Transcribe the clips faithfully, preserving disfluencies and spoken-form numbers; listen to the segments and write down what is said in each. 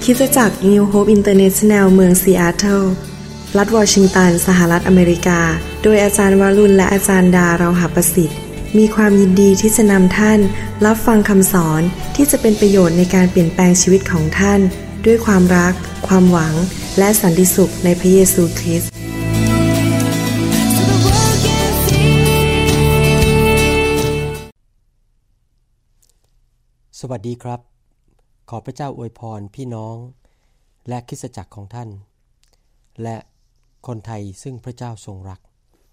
คริสตจักร New Hope International เมืองซีแอตเทิลรัฐวอชิงตันสหรัฐอเมริกาโดยอาจารย์วรุณและอาจารย์ดาเราหประสิทธิ์มีความยินดีที่จะนำท่านรับฟังคำสอนที่จะเป็นประโยชน์ในการเปลี่ยนแปลงชีวิตของท่านด้วยความรักความหวังและสันติสุขในพระเยซูคริสต์สวัสดีครับขอพระเจ้าอวยพรพี่น้องและคริสตจักรของท่านและคนไทยซึ่งพระเจ้าทรงรัก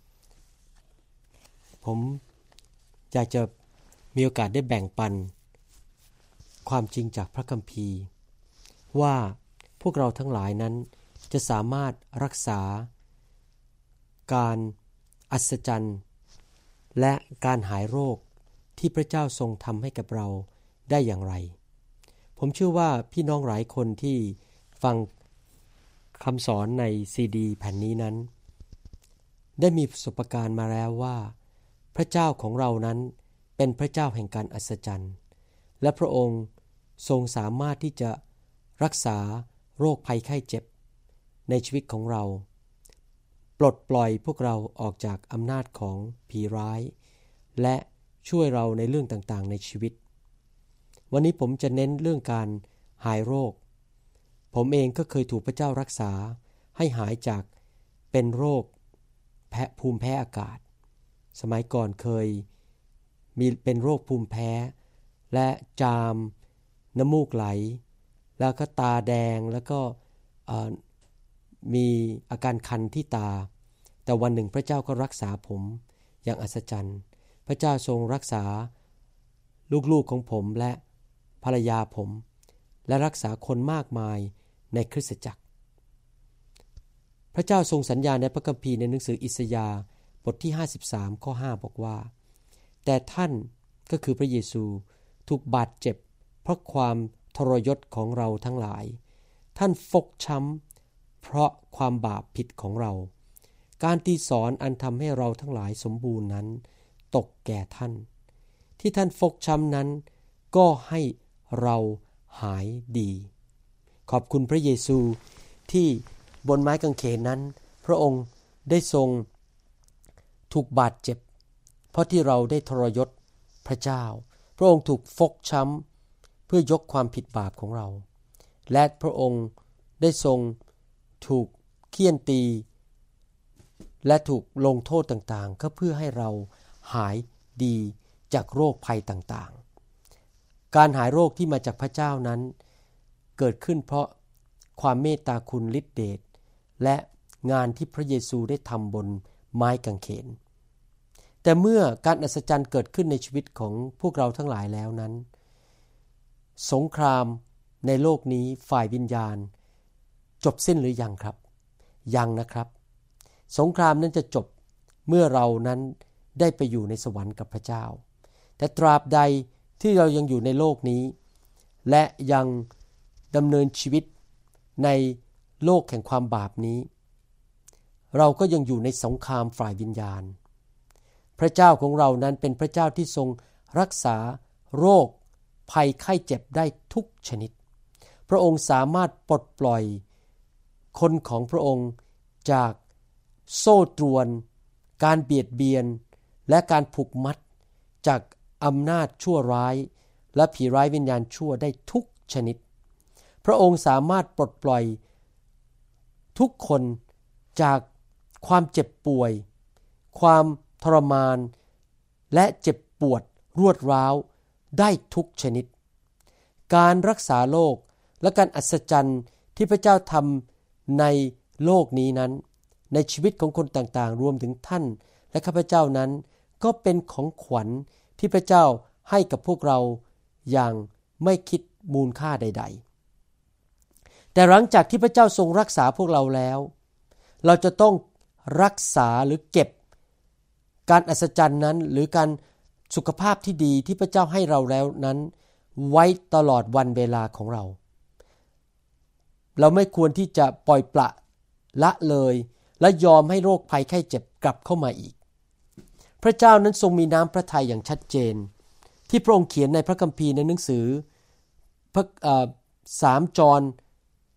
ผมอยากจะมีโอกาสได้แบ่งปันความจริงจากพระคัมภีร์ว่าพวกเราทั้งหลายนั้นจะสามารถรักษาการอัศจรรย์และการหายโรคที่พระเจ้าทรงทำให้กับเราได้อย่างไรผมเชื่อว่าพี่น้องหลายคนที่ฟังคำสอนในซีดีแผ่นนี้นั้นได้มีประสบการณ์มาแล้วว่าพระเจ้าของเรานั้นเป็นพระเจ้าแห่งการอัศจรรย์และพระองค์ทรงสามารถที่จะรักษาโรคภัยไข้เจ็บในชีวิตของเราปลดปล่อยพวกเราออกจากอำนาจของผีร้ายและช่วยเราในเรื่องต่างๆในชีวิตวันนี้ผมจะเน้นเรื่องการหายโรคผมเองก็เคยถูกพระเจ้ารักษาให้หายจากเป็นโรคแพ้ภูมิแพ้อากาศสมัยก่อนเคยมีเป็นโรคภูมิแพ้และจามน้ำมูกไหลแล้วก็ตาแดงแล้วก็มีอาการคันที่ตาแต่วันหนึ่งพระเจ้าก็รักษาผมอย่างอัศจรรย์พระเจ้าทรงรักษาลูกๆของผมและภรรยาผมและรักษาคนมากมายในคริสตจักรพระเจ้าทรงสัญญาในพระคัมภีร์ในหนังสืออิสยาห์บทที่ห้าสิบสามข้อห้าบอกว่าแต่ท่านก็คือพระเยซูถูกบาดเจ็บเพราะความทรยศของเราทั้งหลายท่านฟกช้ำเพราะความบาปผิดของเราการตีสอนอันทำให้เราทั้งหลายสมบูรณ์นั้นตกแก่ท่านที่ท่านฟกช้ำนั้นก็ให้เราหายดีขอบคุณพระเยซูที่บนไม้กางเขนนั้นพระองค์ได้ทรงถูกบาดเจ็บเพราะที่เราได้ทรยศพระเจ้าพระองค์ถูกฟกช้ำเพื่อยกความผิดบาปของเราและพระองค์ได้ทรงถูกเฆี่ยนตีและถูกลงโทษต่างๆก็เพื่อให้เราหายดีจากโรคภัยต่างๆการหายโรคที่มาจากพระเจ้านั้นเกิดขึ้นเพราะความเมตตาคุณฤทธิเดชและงานที่พระเยซูได้ทำบนไม้กางเขนแต่เมื่อการอัศจรรย์เกิดขึ้นในชีวิตของพวกเราทั้งหลายแล้วนั้นสงครามในโลกนี้ฝ่ายวิญญาณจบสิ้นหรือยังครับยังนะครับสงครามนั้นจะจบเมื่อเรานั้นได้ไปอยู่ในสวรรค์กับพระเจ้าแต่ตราบใดที่เรายังอยู่ในโลกนี้และยังดำเนินชีวิตในโลกแห่งความบาปนี้เราก็ยังอยู่ในสงครามฝ่ายวิญญาณพระเจ้าของเรานั้นเป็นพระเจ้าที่ทรงรักษาโรคภัยไข้เจ็บได้ทุกชนิดพระองค์สามารถปลดปล่อยคนของพระองค์จากโซ่ตรวนการเบียดเบียนและการผูกมัดจากอำนาจชั่วร้ายและผีร้ายวิญญาณชั่วได้ทุกชนิดพระองค์สามารถปลดปล่อยทุกคนจากความเจ็บป่วยความทรมานและเจ็บปวดรวดร้าวได้ทุกชนิดการรักษาโรคและการอัศจรรย์ที่พระเจ้าทำในโลกนี้นั้นในชีวิตของคนต่างๆรวมถึงท่านและข้าพเจ้านั้นก็เป็นของขวัญที่พระเจ้าให้กับพวกเราอย่างไม่คิดมูลค่าใดๆแต่หลังจากที่พระเจ้าทรงรักษาพวกเราแล้วเราจะต้องรักษาหรือเก็บการอัศจรรย์นั้นหรือการสุขภาพที่ดีที่พระเจ้าให้เราแล้วนั้นไว้ตลอดวันเวลาของเราเราไม่ควรที่จะปล่อยปละละเลยและยอมให้โรคภัยไข้เจ็บกลับเข้ามาอีกพระเจ้านั้นทรงมีน้ำพระทัยอย่างชัดเจนที่พระองค์เขียนในพระคัมภีร์ในหนังสือพระสามจอห์น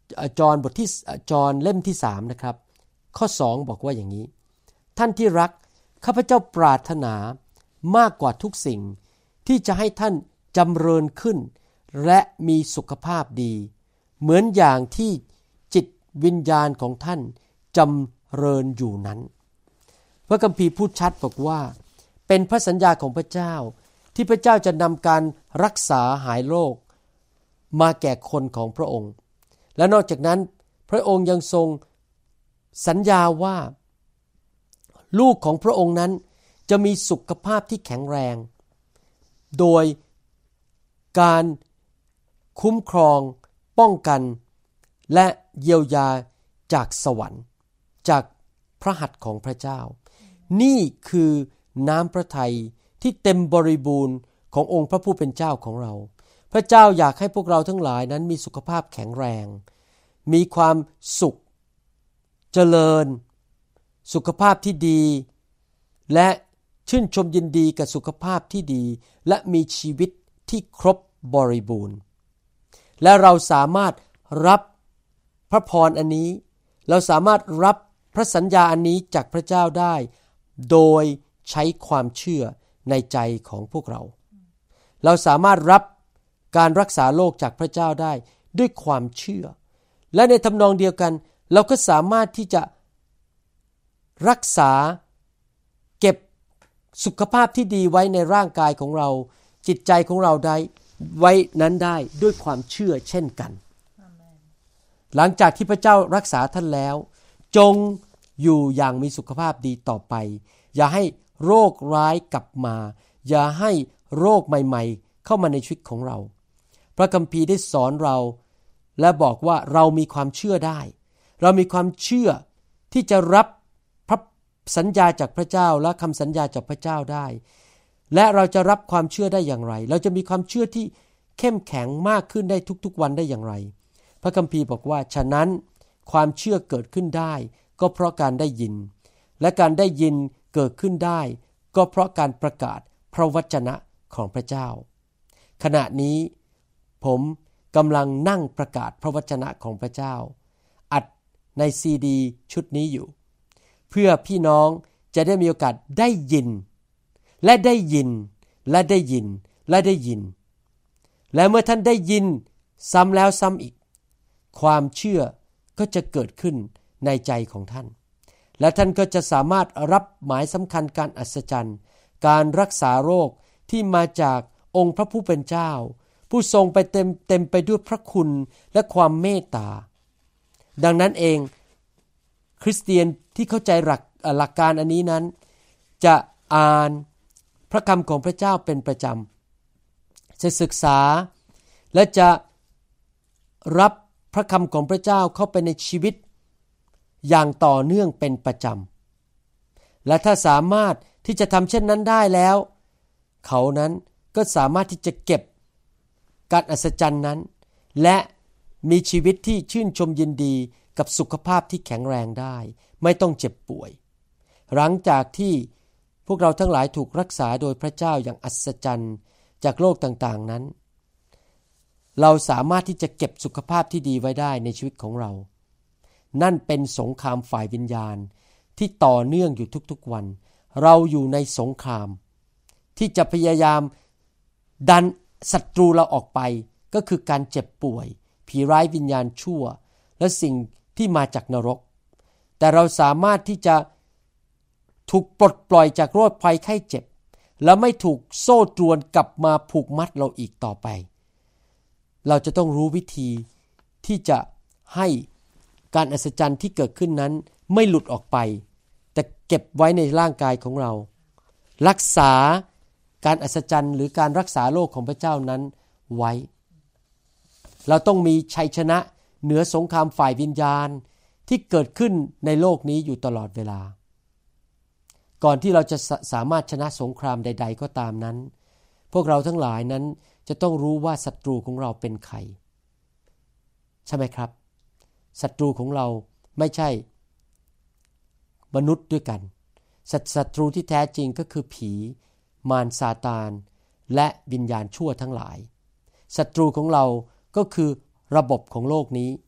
จอห์นบทที่จอห์นเล่มที่สามนะครับข้อสองบอกว่าอย่างนี้ท่านที่รักข้าพเจ้าปรารถนามากกว่าทุกสิ่งที่จะให้ท่านจำเริญขึ้นและมีสุขภาพดีเหมือนอย่างที่จิตวิญญาณของท่านจำเริญอยู่นั้นพระคัมภีร์พูดชัดบอกว่าเป็นพระสัญญาของพระเจ้าที่พระเจ้าจะนำการรักษาหายโรคมาแก่คนของพระองค์และนอกจากนั้นพระองค์ยังทรงสัญญาว่าลูกของพระองค์นั้นจะมีสุขภาพที่แข็งแรงโดยการคุ้มครองป้องกันและเยียวยาจากสวรรค์จากพระหัตถ์ของพระเจ้านี่คือน้ำพระทัยที่เต็มบริบูรณ์ขององค์พระผู้เป็นเจ้าของเราพระเจ้าอยากให้พวกเราทั้งหลายนั้นมีสุขภาพแข็งแรงมีความสุขเจริญสุขภาพที่ดีและชื่นชมยินดีกับสุขภาพที่ดีและมีชีวิตที่ครบบริบูรณ์และเราสามารถรับพระพรอันนี้เราสามารถรับพระสัญญาอันนี้จากพระเจ้าได้โดยใช้ความเชื่อในใจของพวกเราเราสามารถรับการรักษาโรคจากพระเจ้าได้ด้วยความเชื่อและในทำนองเดียวกันเราก็สามารถที่จะรักษาเก็บสุขภาพที่ดีไว้ในร่างกายของเราจิตใจของเราได้ไว้นั้นได้ด้วยความเชื่อเช่นกัน Amen. หลังจากที่พระเจ้ารักษาท่านแล้วจงอยู่อย่างมีสุขภาพดีต่อไปอย่าให้โรคร้ายกลับมาอย่าให้โรคใหม่ๆเข้ามาในชีวิตของเราพระคัมภีร์ได้สอนเราและบอกว่าเรามีความเชื่อได้เรามีความเชื่อที่จะรับพระสัญญาจากพระเจ้าและคำสัญญาจากพระเจ้าได้และเราจะรับความเชื่อได้อย่างไรเราจะมีความเชื่อที่เข้มแข็งมากขึ้นได้ทุกๆวันได้อย่างไรพระคัมภีร์บอกว่าฉะนั้นความเชื่อเกิดขึ้นได้ก็เพราะการได้ยินและการได้ยินเกิดขึ้นได้ก็เพราะการประกาศพระวจนะของพระเจ้าขณะนี้ผมกำลังนั่งประกาศพระวจนะของพระเจ้าอัดในซีดีชุดนี้อยู่เพื่อพี่น้องจะได้มีโอกาสได้ยินและได้ยินและได้ยินและได้ยินและเมื่อท่านได้ยินซ้ำแล้วซ้ำอีกความเชื่อก็จะเกิดขึ้นในใจของท่านและท่านก็จะสามารถรับหมายสำคัญการอัศจรรย์การรักษาโรคที่มาจากองค์พระผู้เป็นเจ้าผู้ทรงไปเต็มเต็มไปด้วยพระคุณและความเมตตาดังนั้นเองคริสเตียนที่เข้าใจหลักหลักการอันนี้นั้นจะอ่านพระคำของพระเจ้าเป็นประจำจะศึกษาและจะรับพระคำของพระเจ้าเข้าไปในชีวิตอย่างต่อเนื่องเป็นประจำและถ้าสามารถที่จะทำเช่นนั้นได้แล้วเขานั้นก็สามารถที่จะเก็บการอัศจรรย์นั้นและมีชีวิตที่ชื่นชมยินดีกับสุขภาพที่แข็งแรงได้ไม่ต้องเจ็บป่วยหลังจากที่พวกเราทั้งหลายถูกรักษาโดยพระเจ้าอย่างอัศจรรย์จากโรคต่างๆนั้นเราสามารถที่จะเก็บสุขภาพที่ดีไว้ได้ในชีวิตของเรานั่นเป็นสงครามฝ่ายวิญญาณที่ต่อเนื่องอยู่ทุกๆวันเราอยู่ในสงครามที่จะพยายามดันศัตรูเราออกไปก็คือการเจ็บป่วยผีร้ายวิญญาณชั่วและสิ่งที่มาจากนรกแต่เราสามารถที่จะถูกปลดปล่อยจากโรคภัยไข้เจ็บและไม่ถูกโซ่ตรวนกลับมาผูกมัดเราอีกต่อไปเราจะต้องรู้วิธีที่จะให้การอัศจรรย์ที่เกิดขึ้นนั้นไม่หลุดออกไปแต่เก็บไว้ในร่างกายของเรารักษาการอัศจรรย์หรือการรักษาโรคของพระเจ้านั้นไว้เราต้องมีชัยชนะเหนือสงครามฝ่ายวิญญาณที่เกิดขึ้นในโลกนี้อยู่ตลอดเวลาก่อนที่เราจะสามารถชนะสงครามใดๆก็ตามนั้นพวกเราทั้งหลายนั้นจะต้องรู้ว่าศัตรูของเราเป็นใครใช่ไหมครับศัตรูของเราไม่ใช่มนุษย์ด้วยกันศัตรูที่แท้จริงก็คือผีมารซาตานและวิญญาณชั่วทั้งหลายศัตรูของเราก็คือระบบของโลกนี้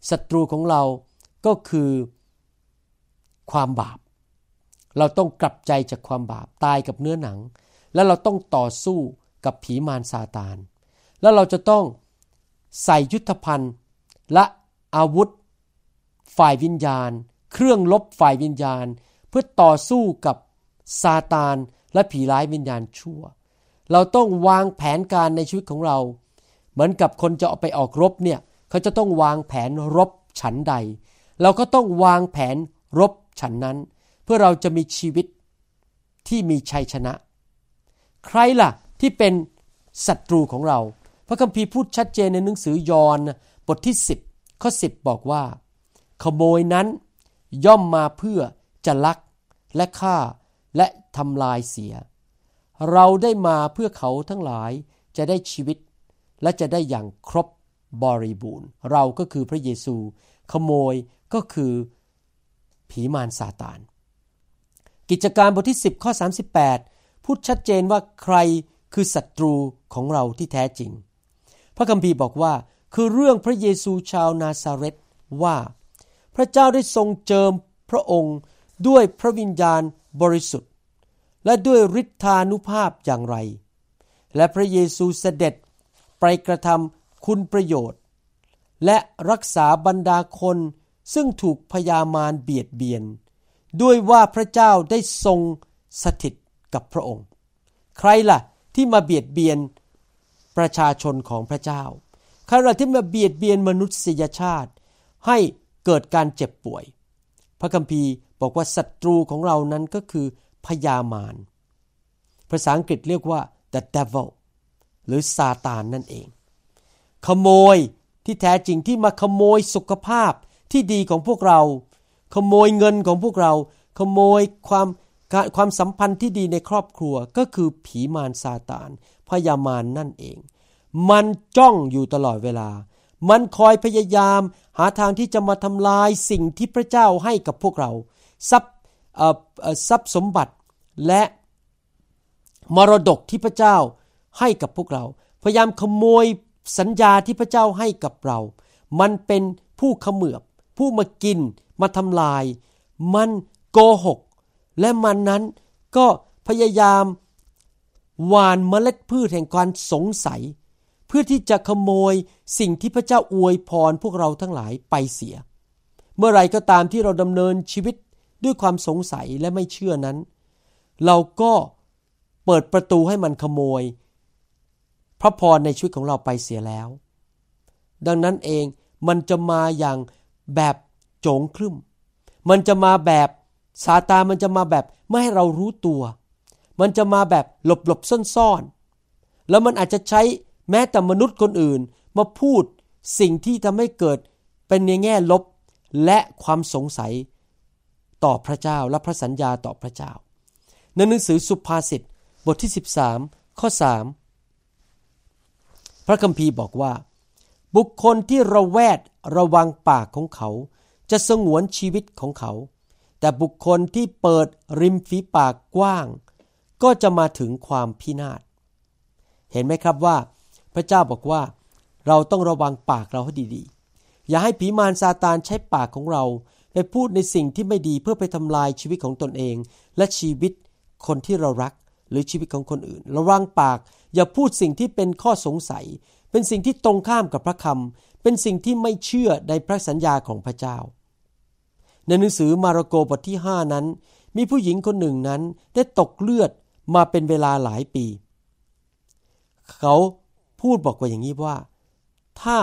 ศัตรูของเราก็คือความบาปเราต้องกลับใจจากความบาปตายกับเนื้อหนังแล้วเราต้องต่อสู้กับผีมารซาตานแล้วเราจะต้องใส่ยุทธภัณฑ์และอาวุธฝ่ายวิญญาณเครื่องลบฝ่ายวิญญาณเพื่อต่อสู้กับซาตานและผีร้ายวิญญาณชั่วเราต้องวางแผนการในชีวิตของเราเหมือนกับคนจะออกไปออกรบเนี่ยเขาจะต้องวางแผนรบฉันใดเราก็ต้องวางแผนรบฉันนั้นเพื่อเราจะมีชีวิตที่มีชัยชนะใครล่ะที่เป็นศัตรูของเราพระคัมภีร์พูดชัดเจนในหนังสือยอห์นบทที่สิบข้อสิบบอกว่าขโมยนั้นย่อมมาเพื่อจะลักและฆ่าและทำลายเสียเราได้มาเพื่อเขาทั้งหลายจะได้ชีวิตและจะได้อย่างครบบริบูรณ์เราก็คือพระเยซูขโมยก็คือผีมารซาตานกิจการบทที่สิบข้อสามสิบแปดพูดชัดเจนว่าใครคือศัตรูของเราที่แท้จริงพระคัมภีร์บอกว่าคือเรื่องพระเยซูชาวนาซาเรตว่าพระเจ้าได้ทรงเจิมพระองค์ด้วยพระวิญญาณบริสุทธิ์และด้วยฤทธานุภาพอย่างไรและพระเยซูเสด็จไปกระทำคุณประโยชน์และรักษาบรรดาคนซึ่งถูกพยามารเบียดเบียนด้วยว่าพระเจ้าได้ทรงสถิตกับพระองค์ใครล่ะที่มาเบียดเบียนประชาชนของพระเจ้าใครล่ะที่มาเบียดเบียนมนุษยชาติให้เกิดการเจ็บป่วยพระคัมภีร์บอกว่าศัตรูของเรานั้นก็คือพยามารภาษาอังกฤษเรียกว่า the devil หรือซาตานนั่นเองขโมยที่แท้จริงที่มาขโมยสุขภาพที่ดีของพวกเราขโมยเงินของพวกเราขโมยความความสัมพันธ์ที่ดีในครอบครัวก็คือผีมารซาตานพยามารนั่นเองมันจ้องอยู่ตลอดเวลามันคอยพยายามหาทางที่จะมาทำลายสิ่งที่พระเจ้าให้กับพวกเราทรัพย์เอ่อเอ่อทรัพย์สมบัติและมรดกที่พระเจ้าให้กับพวกเราพยายามขโมยสัญญาที่พระเจ้าให้กับเรามันเป็นผู้เขมือบผู้มากินมาทำลายมันโกหกและมันนั้นก็พยายามหว่านเมล็ดพืชแห่งการสงสัยเพื่อที่จะขโมยสิ่งที่พระเจ้าอวยพรพวกเราทั้งหลายไปเสียเมื่อไรก็ตามที่เราดำเนินชีวิตด้วยความสงสัยและไม่เชื่อนั้นเราก็เปิดประตูให้มันขโมยพระพรในชีวิตของเราไปเสียแล้วดังนั้นเองมันจะมาอย่างแบบโจงครึ่มมันจะมาแบบซาตานมันจะมาแบบไม่ให้เรารู้ตัวมันจะมาแบบหลบๆซ่อนๆแล้วมันอาจจะใช้แม้แต่มนุษย์คนอื่นมาพูดสิ่งที่ทำให้เกิดเป็นในแง่ลบและความสงสัยต่อพระเจ้าและพระสัญญาต่อพระเจ้าในหนังสือสุภาษิตบทที่สิบสามข้อสามพระคัมภีร์บอกว่าบุคคลที่ระแวดระวังปากของเขาจะสงวนชีวิตของเขาแต่บุคคลที่เปิดริมฝีปากกว้างก็จะมาถึงความพินาศเห็นไหมครับว่าพระเจ้าบอกว่าเราต้องระวังปากเราให้ดีๆอย่าให้ผีมารซาตานใช้ปากของเราไปพูดในสิ่งที่ไม่ดีเพื่อไปทำลายชีวิตของตนเองและชีวิตคนที่เรารักหรือชีวิตของคนอื่นระวังปากอย่าพูดสิ่งที่เป็นข้อสงสัยเป็นสิ่งที่ตรงข้ามกับพระคำเป็นสิ่งที่ไม่เชื่อในพระสัญญาของพระเจ้าในหนังสือมาระโกบทที่ห้านั้นมีผู้หญิงคนหนึ่งนั้นได้ตกเลือดมาเป็นเวลาหลายปีเขาพูดบอกว่าอย่างนี้ว่าถ้า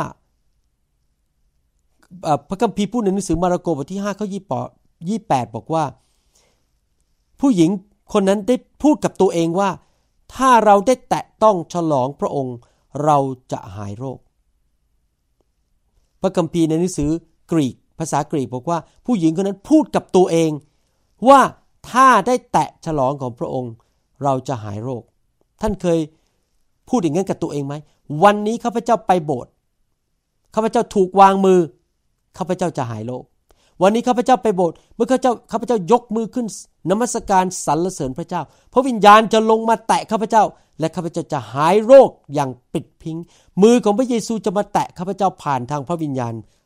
พระคัมภีร์พูดในหนังสือมาระโกบทที่ห้าข้อยี่สิบแปดบอกว่าผู้หญิงคนนั้นได้พูดกับตัวเองว่าถ้าเราได้แตะต้องฉลองพระองค์เราจะหายโรคพระคัมภีร์ในหนังสือกรีกภาษากรีกบอกว่าผู้หญิงคนนั้นพูดกับตัวเองว่าถ้าได้แตะฉลองของพระองค์เราจะหายโรคท่านเคยพูดอย่างนั้นกับตัวเองไหมวันนี้ข้าพเจ้าไปโบสถ์ข้าพเจ้าถูกวางมือข้าพเจ้าจะหายโรควันนี้ข้าพเจ้าไปโบสถ์เมื่อข้าพเจ้าข้าพเจ้ายกมือขึ้นนมัสการสรรเสริญพระเจ้าพระวิญญาณจะลงมาแตะข้าพเจ้าและข้าพเจ้าจะหายโรคอย่างปิดพิงมือของพระเยซูจะมาแตะข้าพเจ้าผ่านทางพระวิญญาณ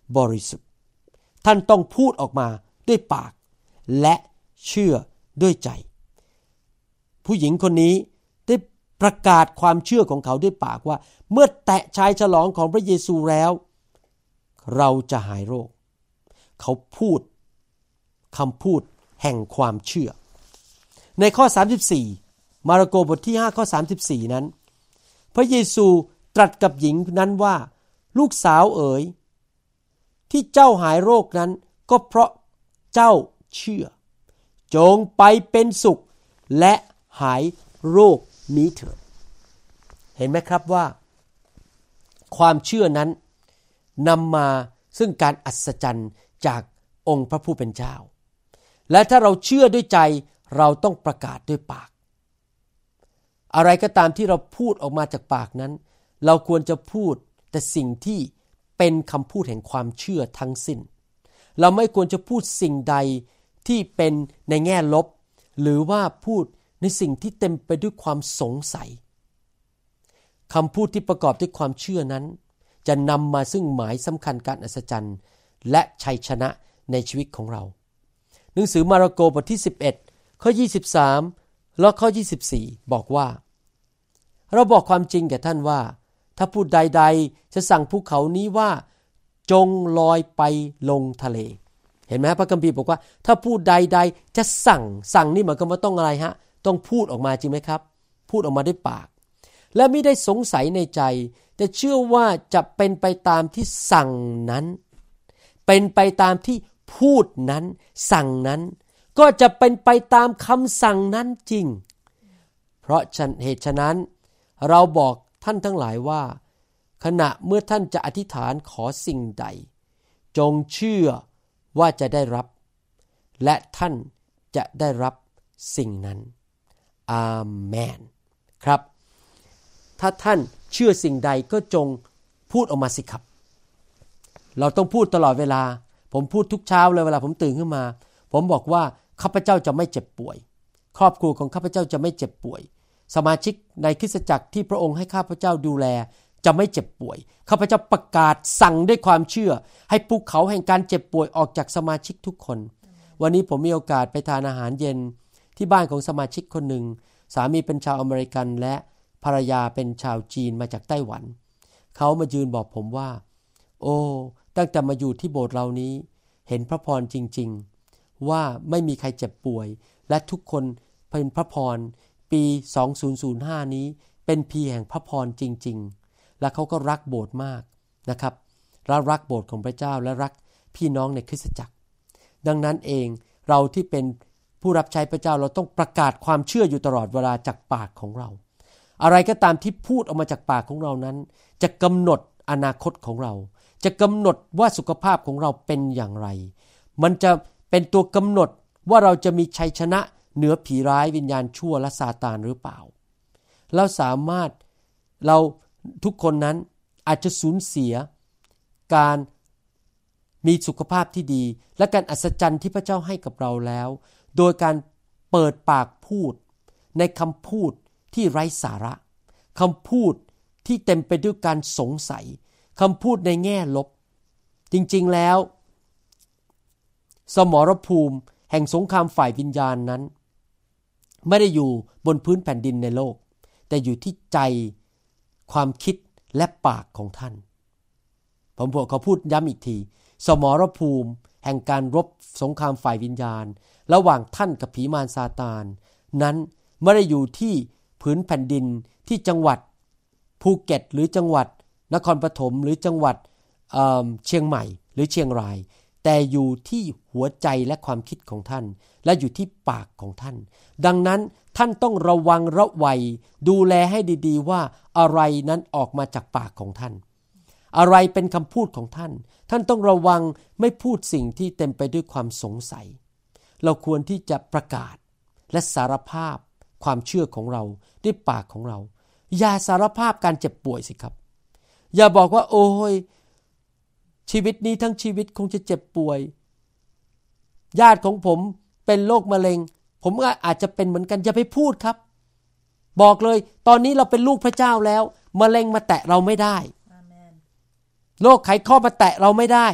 บริสุทธิ์ท่านต้องพูดออกมาด้วยปากและเชื่อด้วยใจผู้หญิงคนนี้ได้ประกาศความเชื่อของเขาด้วยปากว่าเมื่อแตะชายฉลองของพระเยซูแล้วเราจะหายโรคเขาพูดคำพูดแห่งความเชื่อในข้อสามสิบสี่มาระโกบทที่ห้าข้อสามสิบสี่นั้นพระเยซูตรัสกับหญิงนั้นว่าลูกสาวเอ๋ยที่เจ้าหายโรคนั้นก็เพราะเจ้าเชื่อจงไปเป็นสุขและหายโรคนี้เถิดเห็นไหมครับว่าความเชื่อนั้นนำมาซึ่งการอัศจรรย์จากองค์พระผู้เป็นเจ้าและถ้าเราเชื่อด้วยใจเราต้องประกาศด้วยปากอะไรก็ตามที่เราพูดออกมาจากปากนั้นเราควรจะพูดแต่สิ่งที่เป็นคำพูดแห่งความเชื่อทั้งสิ้นเราไม่ควรจะพูดสิ่งใดที่เป็นในแง่ลบหรือว่าพูดในสิ่งที่เต็มไปด้วยความสงสัยคำพูดที่ประกอบด้วยความเชื่อนั้นจะนำมาซึ่งหมายสำคัญการอัศจรรย์และชัยชนะในชีวิตของเราหนังสือมาระโกบทที่สิบเอ็ดข้อยี่สิบสามและข้อยี่สิบสี่บอกว่าเราบอกความจริงแก่ท่านว่าถ้าผู้ใดๆจะสั่งภูเขานี้ว่าจงลอยไปลงทะเลเห็นไหมพระคัมภีร์บอกว่าถ้าผู้ใดๆจะสั่งสั่งนี่หมายความว่าต้องอะไรฮะต้องพูดออกมาจริงไหมครับพูดออกมาด้วยปากและไม่ได้สงสัยในใจแต่เชื่อว่าจะเป็นไปตามที่สั่งนั้นเป็นไปตามที่พูดนั้นสั่งนั้นก็จะเป็นไปตามคำสั่งนั้นจริงเพราะเหตุฉะนั้นเราบอกท่านทั้งหลายว่าขณะเมื่อท่านจะอธิษฐานขอสิ่งใดจงเชื่อว่าจะได้รับและท่านจะได้รับสิ่งนั้นอาเมนครับถ้าท่านเชื่อสิ่งใดก็จงพูดออกมาสิครับเราต้องพูดตลอดเวลาผมพูดทุกเช้าเลยเวลาผมตื่นขึ้นมาผมบอกว่าข้าพเจ้าจะไม่เจ็บป่วยครอบครัวของข้าพเจ้าจะไม่เจ็บป่วยสมาชิกในคริสตจักรที่พระองค์ให้ข้าพเจ้าดูแลจะไม่เจ็บป่วยข้าพเจ้าประกาศสั่งด้วยความเชื่อให้ภูเขาแห่งการเจ็บป่วยออกจากสมาชิกทุกคนวันนี้ผมมีโอกาสไปทานอาหารเย็นที่บ้านของสมาชิกคนหนึ่งสามีเป็นชาวอเมริกันและภรรยาเป็นชาวจีนมาจากไต้หวันเขามายืนบอกผมว่าโอ้ตั้งแต่มาอยู่ที่โบสถ์เรานี้เห็นพระพรจริงๆว่าไม่มีใครเจ็บป่วยและทุกคนเป็นพระพรปีสองพันห้านี้เป็นปีแห่งพระพรจริงๆและเขาก็รักโบสถ์มากนะครับและรักโบสถ์ของพระเจ้าและรักพี่น้องในคริสตจักรดังนั้นเองเราที่เป็นผู้รับใช้พระเจ้าเราต้องประกาศความเชื่ออยู่ตลอดเวลาจากปากของเราอะไรก็ตามที่พูดออกมาจากปากของเรานั้นจะกำหนดอนาคตของเราจะกำหนดว่าสุขภาพของเราเป็นอย่างไรมันจะเป็นตัวกำหนดว่าเราจะมีชัยชนะเหนือผีร้ายวิญญาณชั่วและซาตานหรือเปล่าเราสามารถเราทุกคนนั้นอาจจะสูญเสียการมีสุขภาพที่ดีและการอัศจรรย์ที่พระเจ้าให้กับเราแล้วโดยการเปิดปากพูดในคำพูดที่ไร้สาระคำพูดที่เต็มไปด้วยการสงสัยคำพูดในแง่ลบจริงๆแล้วสมรภูมิแห่งสงครามฝ่ายวิญญาณนั้นไม่ได้อยู่บนพื้นแผ่นดินในโลกแต่อยู่ที่ใจความคิดและปากของท่านผมบอกเขาพูดย้ำอีกทีสมรภูมิแห่งการรบสงครามฝ่ายวิญญาณระหว่างท่านกับผีมารซาตานนั้นไม่ได้อยู่ที่พื้นแผ่นดินที่จังหวัดภูเก็ตหรือจังหวัดนครปฐมหรือจังหวัด เอ่อ เชียงใหม่หรือเชียงรายแต่อยู่ที่หัวใจและความคิดของท่านและอยู่ที่ปากของท่านดังนั้นท่านต้องระวังระวัยดูแลให้ดีๆว่าอะไรนั้นออกมาจากปากของท่านอะไรเป็นคำพูดของท่านท่านต้องระวังไม่พูดสิ่งที่เต็มไปด้วยความสงสัยเราควรที่จะประกาศและสารภาพความเชื่อของเราด้วยปากของเราอย่าสารภาพการเจ็บป่วยสิครับอย่าบอกว่าโอ้ยชีวิตนี้ทั้งชีวิตคงจะเจ็บป่วยญาติของผมเป็นโรคมะเร็งผมก็อาจจะเป็นเหมือนกันอย่าไปพูดครับบอกเลยตอนนี้เราเป็นลูกพระเจ้าแล้วมะเร็งมาแตะเราไม่ได้โรคไขข้อมาแตะเราไม่ได้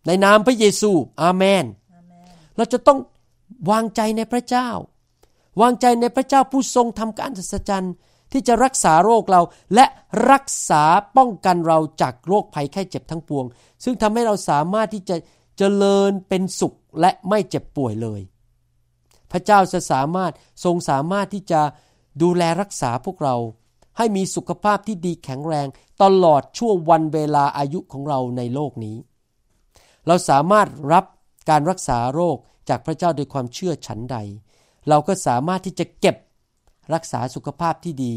ในนามพระเยซูอาเมนเราจะต้องวางใจในพระเจ้าวางใจในพระเจ้าผู้ทรงทำการอัศจรรย์ที่จะรักษาโรคเราและรักษาป้องกันเราจากโรคภัยไข้เจ็บทั้งปวงซึ่งทำให้เราสามารถที่จะเจริญเป็นสุขและไม่เจ็บป่วยเลยพระเจ้าจะสามารถทรงสามารถที่จะดูแลรักษาพวกเราให้มีสุขภาพที่ดีแข็งแรงตลอดช่วงวันเวลาอายุของเราในโลกนี้เราสามารถรับการรักษาโรคจากพระเจ้าโดยความเชื่อฉันใดเราก็สามารถที่จะเก็บรักษาสุขภาพที่ดี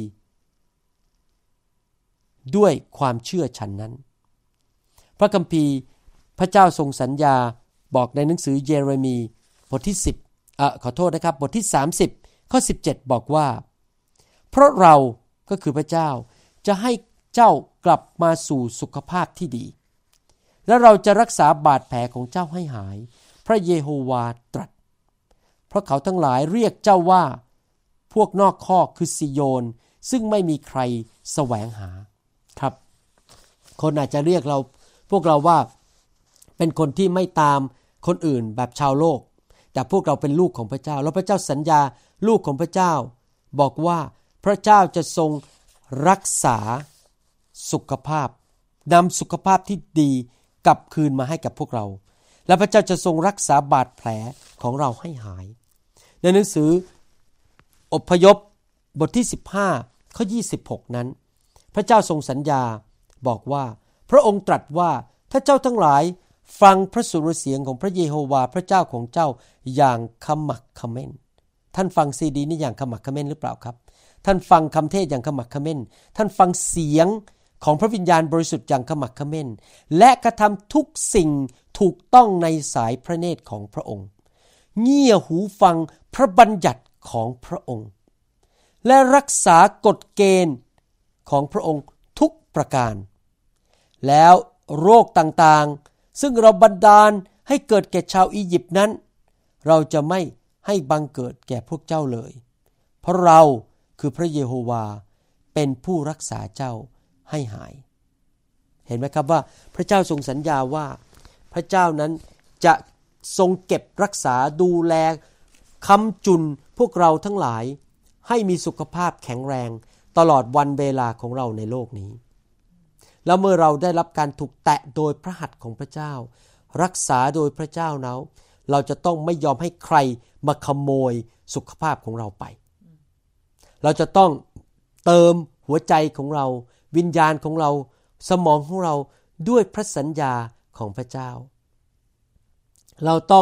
ด้วยความเชื่อฉันนั้นพระคัมภีร์พระเจ้าทรงสัญญาบอกในหนังสือเยเรมีบทที่สิบเอ่อขอโทษนะครับบทที่สามสิบข้อสิบเจ็ดบอกว่าเพราะเราก็คือพระเจ้าจะให้เจ้ากลับมาสู่สุขภาพที่ดีและเราจะรักษาบาดแผลของเจ้าให้หายพระเยโฮวาตรัสเพราะเขาทั้งหลายเรียกเจ้าว่าพวกนอกคอกคือซิโยนซึ่งไม่มีใครแสวงหาครับคนอาจจะเรียกเราพวกเราว่าเป็นคนที่ไม่ตามคนอื่นแบบชาวโลกแต่พวกเราเป็นลูกของพระเจ้าแล้วพระเจ้าสัญญาลูกของพระเจ้าบอกว่าพระเจ้าจะทรงรักษาสุขภาพนำสุขภาพที่ดีกลับคืนมาให้กับพวกเราและพระเจ้าจะทรงรักษาบาดแผลของเราให้หายในหนังสืออพยพบทที่สิบห้าข้อยี่สิบหกนั้นพระเจ้าทรงสัญญาบอกว่าพระองค์ตรัสว่าถ้าเจ้าทั้งหลายฟังพระสุรเสียงของพระเยโฮวาห์พระเจ้าของเจ้าอย่างขมักเขม้นท่านฟังซีดีนี้อย่างขมักเขม้นหรือเปล่าครับท่านฟังคำเทศอย่างขมักเขม้นท่านฟังเสียงของพระวิญญาณบริสุทธิ์อย่างขมักเขม้นและกระทำทุกสิ่งถูกต้องในสายพระเนตรของพระองค์เงี่ยหูฟังพระบัญญัติของพระองค์และรักษากฎเกณฑ์ของพระองค์ทุกประการแล้วโรคต่างๆซึ่งเราบันดาลให้เกิดแก่ชาวอียิปต์นั้นเราจะไม่ให้บังเกิดแก่พวกเจ้าเลยเพราะเราคือพระเยโฮวาห์เป็นผู้รักษาเจ้าให้หายเห็นไหมครับว่าพระเจ้าทรงสัญญาว่าพระเจ้านั้นจะทรงเก็บรักษาดูแลค้ำจุนพวกเราทั้งหลายให้มีสุขภาพแข็งแรงตลอดวันเวลาของเราในโลกนี้แล้วเมื่อเราได้รับการถูกแตะโดยพระหัตถ์ของพระเจ้ารักษาโดยพระเจ้านั้นเราจะต้องไม่ยอมให้ใครมาขโมยสุขภาพของเราไปเราจะต้องเติมหัวใจของเราวิญญาณของเราสมองของเราด้วยพระสัญญาของพระเจ้าเราต้อง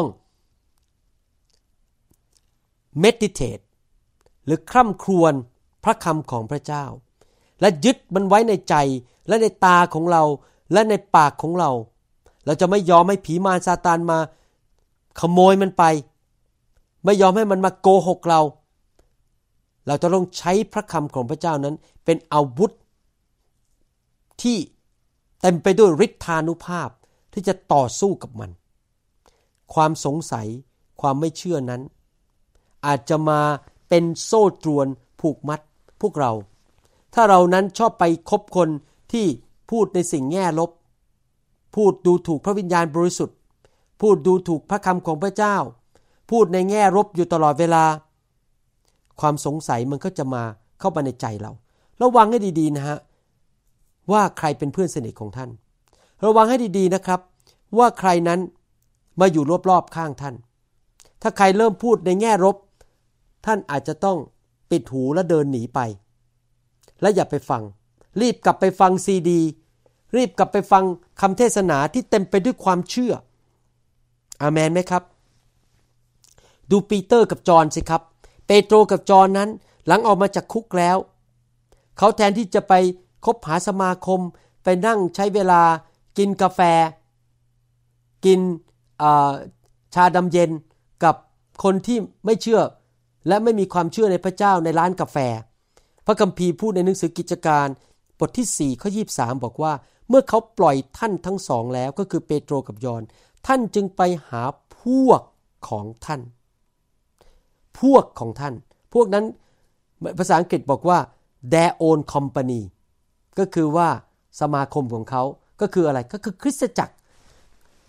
meditate หรือคร่ำครวญพระคำของพระเจ้าและยึดมันไว้ในใจและในตาของเราและในปากของเราเราจะไม่ยอมให้ผีมารซาตานมาขโมยมันไปไม่ยอมให้มันมาโกหกเราเราจะต้องใช้พระคำของพระเจ้านั้นเป็นอาวุธที่เต็มไปด้วยฤทธานุภาพที่จะต่อสู้กับมันความสงสัยความไม่เชื่อนั้นอาจจะมาเป็นโซ่ตรวนผูกมัดพวกเราถ้าเรานั้นชอบไปคบคนที่พูดในสิ่งแง่ลบพูดดูถูกพระวิญญาณบริสุทธิ์พูดดูถูกพระคำของพระเจ้าพูดในแง่ลบอยู่ตลอดเวลาความสงสัยมันก็จะมาเข้ามาในใจเราระวังให้ดีๆนะฮะว่าใครเป็นเพื่อนสนิทของท่านระวังให้ดีๆนะครับว่าใครนั้นมาอยู่รอบๆข้างท่านถ้าใครเริ่มพูดในแง่ลบท่านอาจจะต้องปิดหูและเดินหนีไปและอย่าไปฟังรีบกลับไปฟังซีดีรีบกลับไปฟังคำเทศนาที่เต็มไปด้วยความเชื่ออาเมนไหมครับดูปีเตอร์กับจอห์นสิครับเปโตรกับจอห์นนั้นหลังออกมาจากคุกแล้วเขาแทนที่จะไปคบหาสมาคมไปนั่งใช้เวลากินกาแฟกินชาดำเย็นกับคนที่ไม่เชื่อและไม่มีความเชื่อในพระเจ้าในร้านกาแฟพระคัมภีร์พูดในหนังสือกิจการบทที่สี่ข้อยี่สิบสามบอกว่าเมื่อเขาปล่อยท่านทั้งสองแล้วก็คือเปโตรกับยอห์นท่านจึงไปหาพวกของท่านพวกของท่านพวกนั้นภาษาอังกฤษบอกว่า their own company ก็คือว่าสมาคมของเขาก็คืออะไรก็คือคริสตจักร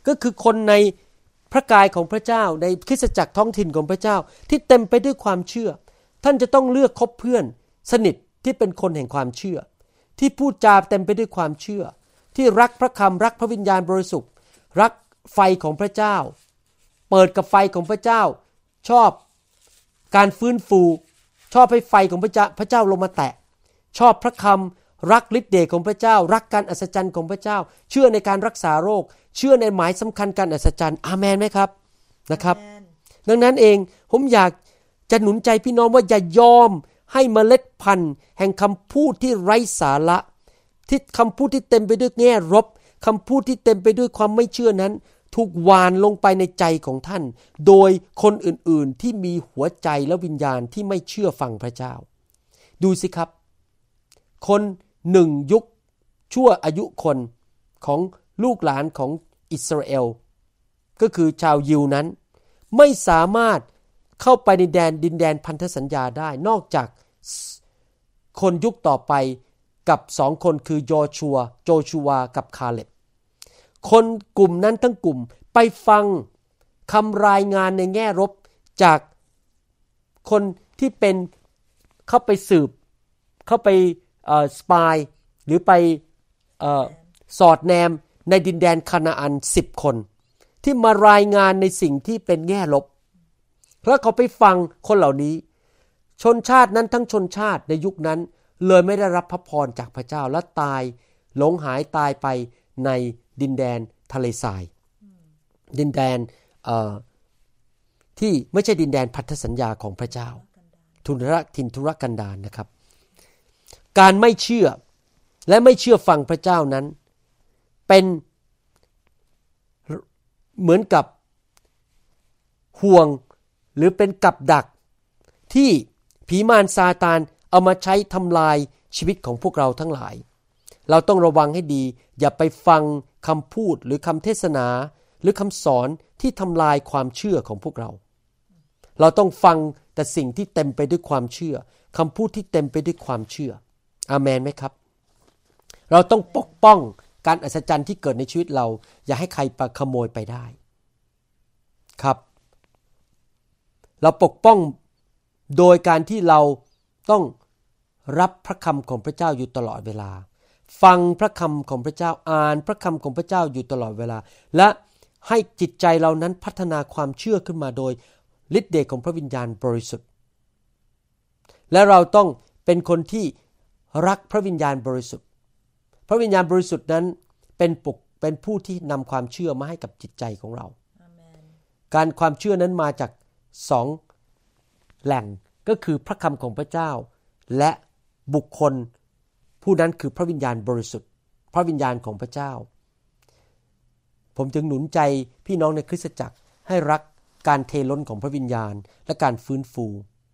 ก็คือคนในพระกายของพระเจ้าในคริสตจักรท้องถิ่นของพระเจ้าที่เต็มไปด้วยความเชื่อท่านจะต้องเลือกคบเพื่อนสนิทที่เป็นคนแห่งความเชื่อที่พูดจาเต็มไปด้วยความเชื่อที่รักพระคำรักพระวิญญาณบริสุทธิ์รักไฟของพระเจ้าเปิดกับไฟของพระเจ้าชอบการฟื้นฟูชอบให้ไฟของพระเจ้าพระเจ้าลงมาแตะชอบพระคำรักฤทธิ์เดชของพระเจ้ารักการอัศจรรย์ของพระเจ้าเชื่อในการรักษาโรคเชื่อในหมายสำคัญการอัศจรรย์อาเมนไหมครับนะครับ Amen. ดังนั้นเองผมอยากจะหนุนใจพี่น้องว่าอย่ายอมให้เมล็ดพันธุ์แห่งคำพูดที่ไร้สาระที่คำพูดที่เต็มไปด้วยแง่ลบคำพูดที่เต็มไปด้วยความไม่เชื่อนั้นถูกหว่านลงไปในใจของท่านโดยคนอื่นๆที่มีหัวใจและวิญญาณที่ไม่เชื่อฟังพระเจ้าดูสิครับคนหนึ่งยุคชั่วอายุคนของลูกหลานของอิสราเอลก็คือชาวยิวนั้นไม่สามารถเข้าไปในแดนดินแดนพันธสัญญาได้นอกจากคนยุคต่อไปกับสองคนคือโยชัวโจชัวกับคาเล็บคนกลุ่มนั้นทั้งกลุ่มไปฟังคำรายงานในแง่ลบจากคนที่เป็นเข้าไปสืบเข้าไปเอ่อสปายหรือไปเอ่อสอดแนมในดินแดนคานาอันสิบคนที่มารายงานในสิ่งที่เป็นแง่ลบแล้วเขาไปฟังคนเหล่านี้ชนชาตินั้นทั้งชนชาติในยุคนั้นเลยไม่ได้รับพระพรจากพระเจ้าและตายหลงหายตายไปในดินแดนทะเลทรายดินแดนเอ่อที่ไม่ใช่ดินแดนพันธสัญญาของพระเจ้าทุนรถิ่นทุรกันดารนะครับการไม่เชื่อและไม่เชื่อฟังพระเจ้านั้นเป็นเหมือนกับห่วงหรือเป็นกับดักที่ผีมารซาตานเอามาใช้ทำลายชีวิตของพวกเราทั้งหลายเราต้องระวังให้ดีอย่าไปฟังคำพูดหรือคำเทศนาหรือคำสอนที่ทำลายความเชื่อของพวกเราเราต้องฟังแต่สิ่งที่เต็มไปด้วยความเชื่อคำพูดที่เต็มไปด้วยความเชื่ออาเมนไหมครับเราต้องปกป้องการอัศจรรย์ที่เกิดในชีวิตเราอย่าให้ใครไปขโมยไปได้ครับเราปกป้องโดยการที่เราต้องรับพระคำของพระเจ้าอยู่ตลอดเวลาฟังพระคำของพระเจ้าอ่านพระคำของพระเจ้าอยู่ตลอดเวลาและให้จิตใจเรานั้นพัฒนาความเชื่อขึ้นมาโดยฤทธิ์เดชของพระวิญญาณบริสุทธิ์และเราต้องเป็นคนที่รักพระวิญญาณบริสุทธิ์พระวิญญาณบริสุทธิ์นั้นเป็นปุกเป็นผู้ที่นำความเชื่อมาให้กับจิตใจของเรา Amen. การความเชื่อนั้นมาจากสองแหล่งก็คือพระคำของพระเจ้าและบุคคลผู้นั้นคือพระวิญญาณบริสุทธิ์พระวิญญาณของพระเจ้าผมจึงหนุนใจพี่น้องในคริสตจักรให้รักการเทล้นของพระวิญญาณและการฟื้นฟู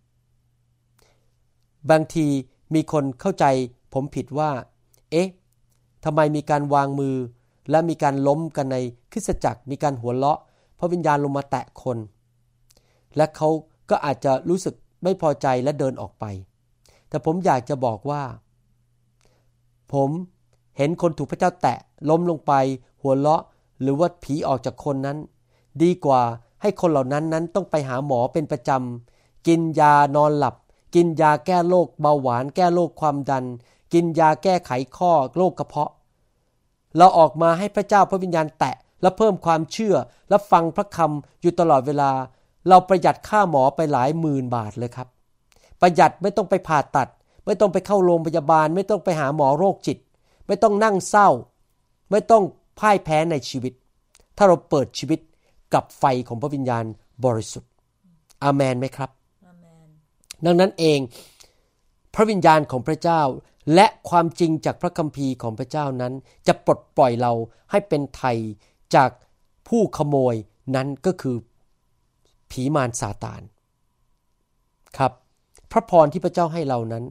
บางทีมีคนเข้าใจผมผิดว่าเอ๊ะทำไมมีการวางมือและมีการล้มกันในคริสตจักรมีการหัวเราะพระวิญญาณลงมาแตะคนและเขาก็อาจจะรู้สึกไม่พอใจและเดินออกไปแต่ผมอยากจะบอกว่าผมเห็นคนถูกพระเจ้าแตะล้มลงไปหัวเราะหรือว่าผีออกจากคนนั้นดีกว่าให้คนเหล่านั้นนั้นต้องไปหาหมอเป็นประจำกินยานอนหลับกินยาแก้โรคเบาหวานแก้โรคความดันกินยาแก้ไขข้อโรคกระเพาะเราออกมาให้พระเจ้าพระวิญญาณแตะและเพิ่มความเชื่อและฟังพระคำอยู่ตลอดเวลาเราประหยัดค่าหมอไปหลายหมื่นบาทเลยครับประหยัดไม่ต้องไปผ่าตัดไม่ต้องไปเข้าโรงพยาบาลไม่ต้องไปหาหมอโรคจิตไม่ต้องนั่งเศร้าไม่ต้องพ่ายแพ้ในชีวิตถ้าเราเปิดชีวิตกับไฟของพระวิญญาณบริสุทธิ์อาเมนไหมครับอาเมนดังนั้นเองพระวิญญาณของพระเจ้าและความจริงจากพระคัมภีร์ของพระเจ้านั้นจะปลดปล่อยเราให้เป็นไทยจากผู้ขโมยนั้นก็คือผีมารซาตานครับพระพรที่พระเจ้าให้เรานั้น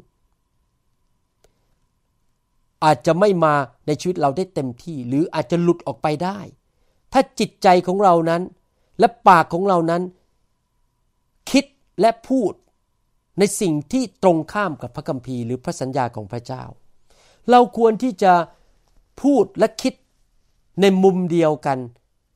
อาจจะไม่มาในชีวิตเราได้เต็มที่หรืออาจจะหลุดออกไปได้ถ้าจิตใจของเรานั้นและปากของเรานั้นคิดและพูดในสิ่งที่ตรงข้ามกับพระคัมภีร์หรือพระสัญญาของพระเจ้าเราควรที่จะพูดและคิดในมุมเดียวกัน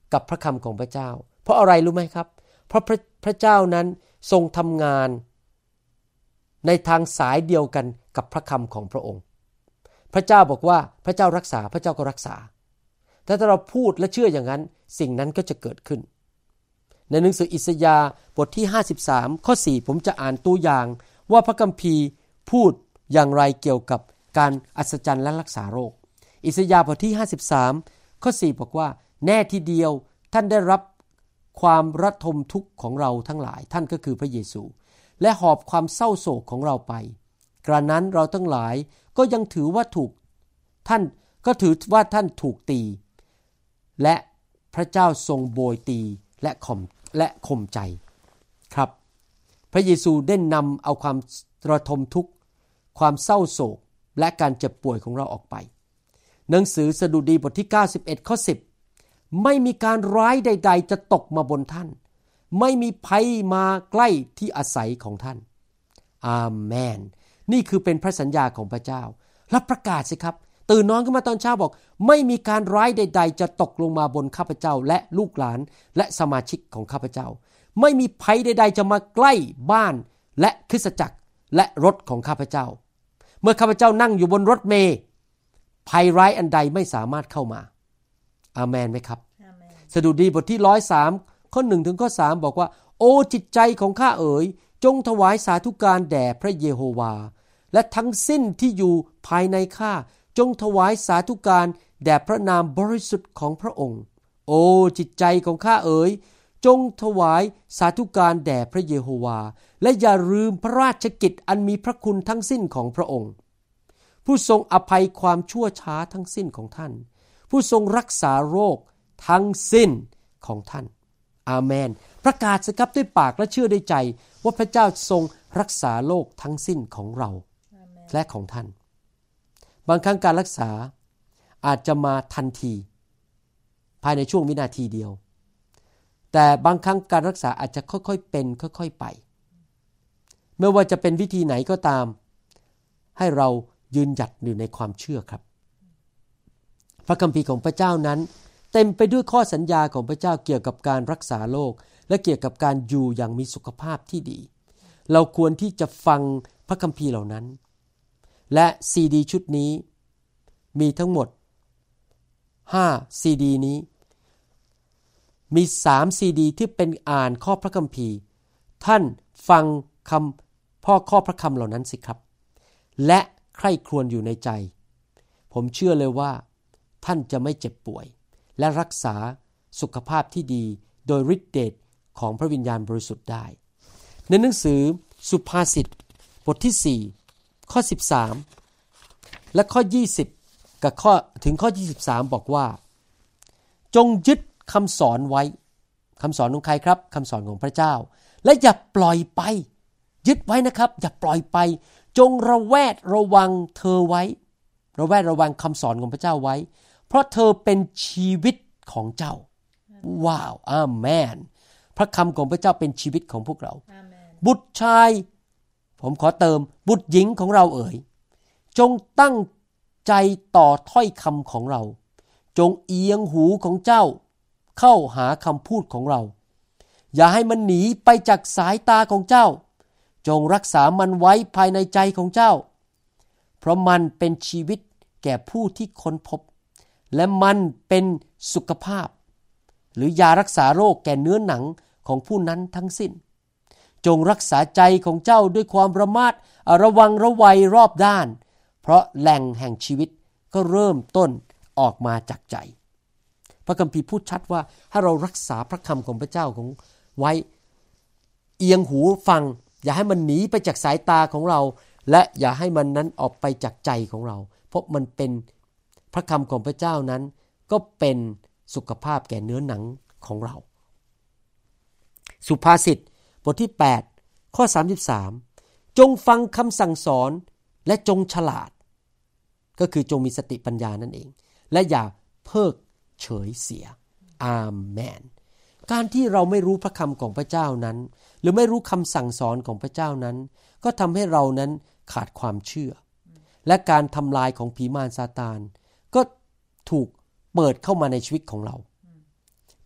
กับพระคำของพระเจ้าเพราะอะไรรู้ไหมครับเพราะพระพระเจ้านั้นทรงทำงานในทางสายเดียวกันกับพระคำของพระองค์พระเจ้าบอกว่าพระเจ้ารักษาพระเจ้าก็รักษาแต่ถ้าเราพูดและเชื่ออย่างนั้นสิ่งนั้นก็จะเกิดขึ้นในหนังสืออิสยาห์บทที่ห้าสิบสามข้อสี่ผมจะอ่านตัวอย่างว่าพระคัมภีร์พูดอย่างไรเกี่ยวกับการอัศจรรย์และรักษาโรคอิสยาห์บทที่ห้าสิบสามข้อสี่บอกว่าแน่ทีเดียวท่านได้รับความระทมทุกข์ของเราทั้งหลายท่านก็คือพระเยซูและหอบความเศร้าโศกของเราไปกระนั้นเราทั้งหลายก็ยังถือว่าถูกท่านก็ถือว่าท่านถูกตีและพระเจ้าทรงโบยตีและข่มและข่มใจครับพระเยซูได้นำเอาความระทมทุกข์ความเศร้าโศกและการเจ็บป่วยของเราออกไปหนังสือสดุดีบทที่เก้าสิบเอ็ดข้อสิบไม่มีการร้ายใดๆจะตกมาบนท่านไม่มีภัยมาใกล้ที่อาศัยของท่านอาเมนนี่คือเป็นพระสัญญาของพระเจ้ารับประกาศสิครับตื่นนอนขึ้นมาตอนเช้าบอกไม่มีการร้ายใดๆจะตกลงมาบนข้าพเจ้าและลูกหลานและสมาชิกของข้าพเจ้าไม่มีภัยใดๆจะมาใกล้บ้านและคริสตจักรและรถของข้าพเจ้าเมื่อข้าพเจ้านั่งอยู่บนรถเมล์ภัยร้ายอันใดไม่สามารถเข้ามาอาเมนไหมครับสดุดีบทที่หนึ่งร้อยสามข้อหนึ่งถึงข้อสามบอกว่าโอ้จิตใจของข้าเอ๋ยจงถวายสาธุการแด่พระเยโฮวาและทั้งสิ้นที่อยู่ภายในข้าจงถวายสาธุการแด่พระนามบริสุทธิ์ของพระองค์โอ้จิตใจของข้าเอ๋ยจงถวายสาธุการแด่พระเยโฮวาและอย่าลืมพระราชกิจอันมีพระคุณทั้งสิ้นของพระองค์ผู้ทรงอภัยความชั่วช้าทั้งสิ้นของท่านผู้ทรงรักษาโรคทั้งสิ้นของท่านอาเมนประกาศสิครับด้วยปากและเชื่อด้วยใจว่าพระเจ้าทรงรักษาโรคทั้งสิ้นของเราและของท่านบางครั้งการรักษาอาจจะมาทันทีภายในช่วงวินาทีเดียวแต่บางครั้งการรักษาอาจจะค่อยๆเป็นค่อยๆไปไม่ว่าจะเป็นวิธีไหนก็ตามให้เรายืนหยัดอยู่ในความเชื่อครับพระคัมภีร์ของพระเจ้านั้นเต็มไปด้วยข้อสัญญาของพระเจ้าเกี่ยวกับการรักษาโรคและเกี่ยวกับการอยู่อย่างมีสุขภาพที่ดีเราควรที่จะฟังพระคัมภีร์เหล่านั้นและซีดีชุดนี้มีทั้งหมดห้าซีดีนี้มีสามซีดีที่เป็นอ่านข้อพระคัมภีร์ท่านฟังคำพ่อข้อพระคำเหล่านั้นสิครับและใคร่ครวญอยู่ในใจผมเชื่อเลยว่าท่านจะไม่เจ็บป่วยและรักษาสุขภาพที่ดีโดยฤทธิ์เดชของพระวิญญาณบริสุทธิ์ได้ในหนังสือสุภาษิตบทที่สี่ข้อสิบสามและข้อยี่สิบกับข้อถึงข้อยี่สิบสามบอกว่าจงยึดคำสอนไว้คำสอนของใครครับคำสอนของพระเจ้าและอย่าปล่อยไปยึดไว้นะครับอย่าปล่อยไปจงระแวดระวังเธอไว้ระแวดระวังคำสอนของพระเจ้าไว้เพราะเธอเป็นชีวิตของเจ้าว้าวอาเมนพระคำของพระเจ้าเป็นชีวิตของพวกเราบุตรชายผมขอเติมบุตรหญิงของเราเอ๋ยจงตั้งใจต่อถ้อยคำของเราจงเอียงหูของเจ้าเข้าหาคำพูดของเราอย่าให้มันหนีไปจากสายตาของเจ้าจงรักษามันไว้ภายในใจของเจ้าเพราะมันเป็นชีวิตแก่ผู้ที่ค้นพบและมันเป็นสุขภาพหรือยารักษาโรคแก่เนื้อหนังของผู้นั้นทั้งสิ้นจงรักษาใจของเจ้าด้วยความระมัดระวังระวัยรอบด้านเพราะแหล่งแห่งชีวิตก็เริ่มต้นออกมาจากใจพระคัมภีร์พูดชัดว่าให้เรารักษาพระคำของพระเจ้าของไว้เอียงหูฟังอย่าให้มันหนีไปจากสายตาของเราและอย่าให้มันนั้นออกไปจากใจของเราเพราะมันเป็นพระคำของพระเจ้านั้นก็เป็นสุขภาพแก่เนื้อหนังของเราสุภาษิตบทที่แปดข้อสามสิบสามจงฟังคำสั่งสอนและจงฉลาดก็คือจงมีสติปัญญานั่นเองและอย่าเพิกเฉยเสียอาเมนการที่เราไม่รู้พระคำของพระเจ้านั้นหรือไม่รู้คำสั่งสอนของพระเจ้านั้นก็ทำให้เรานั้นขาดความเชื่อและการทำลายของผีมารซาตานก็ถูกเปิดเข้ามาในชีวิตของเรา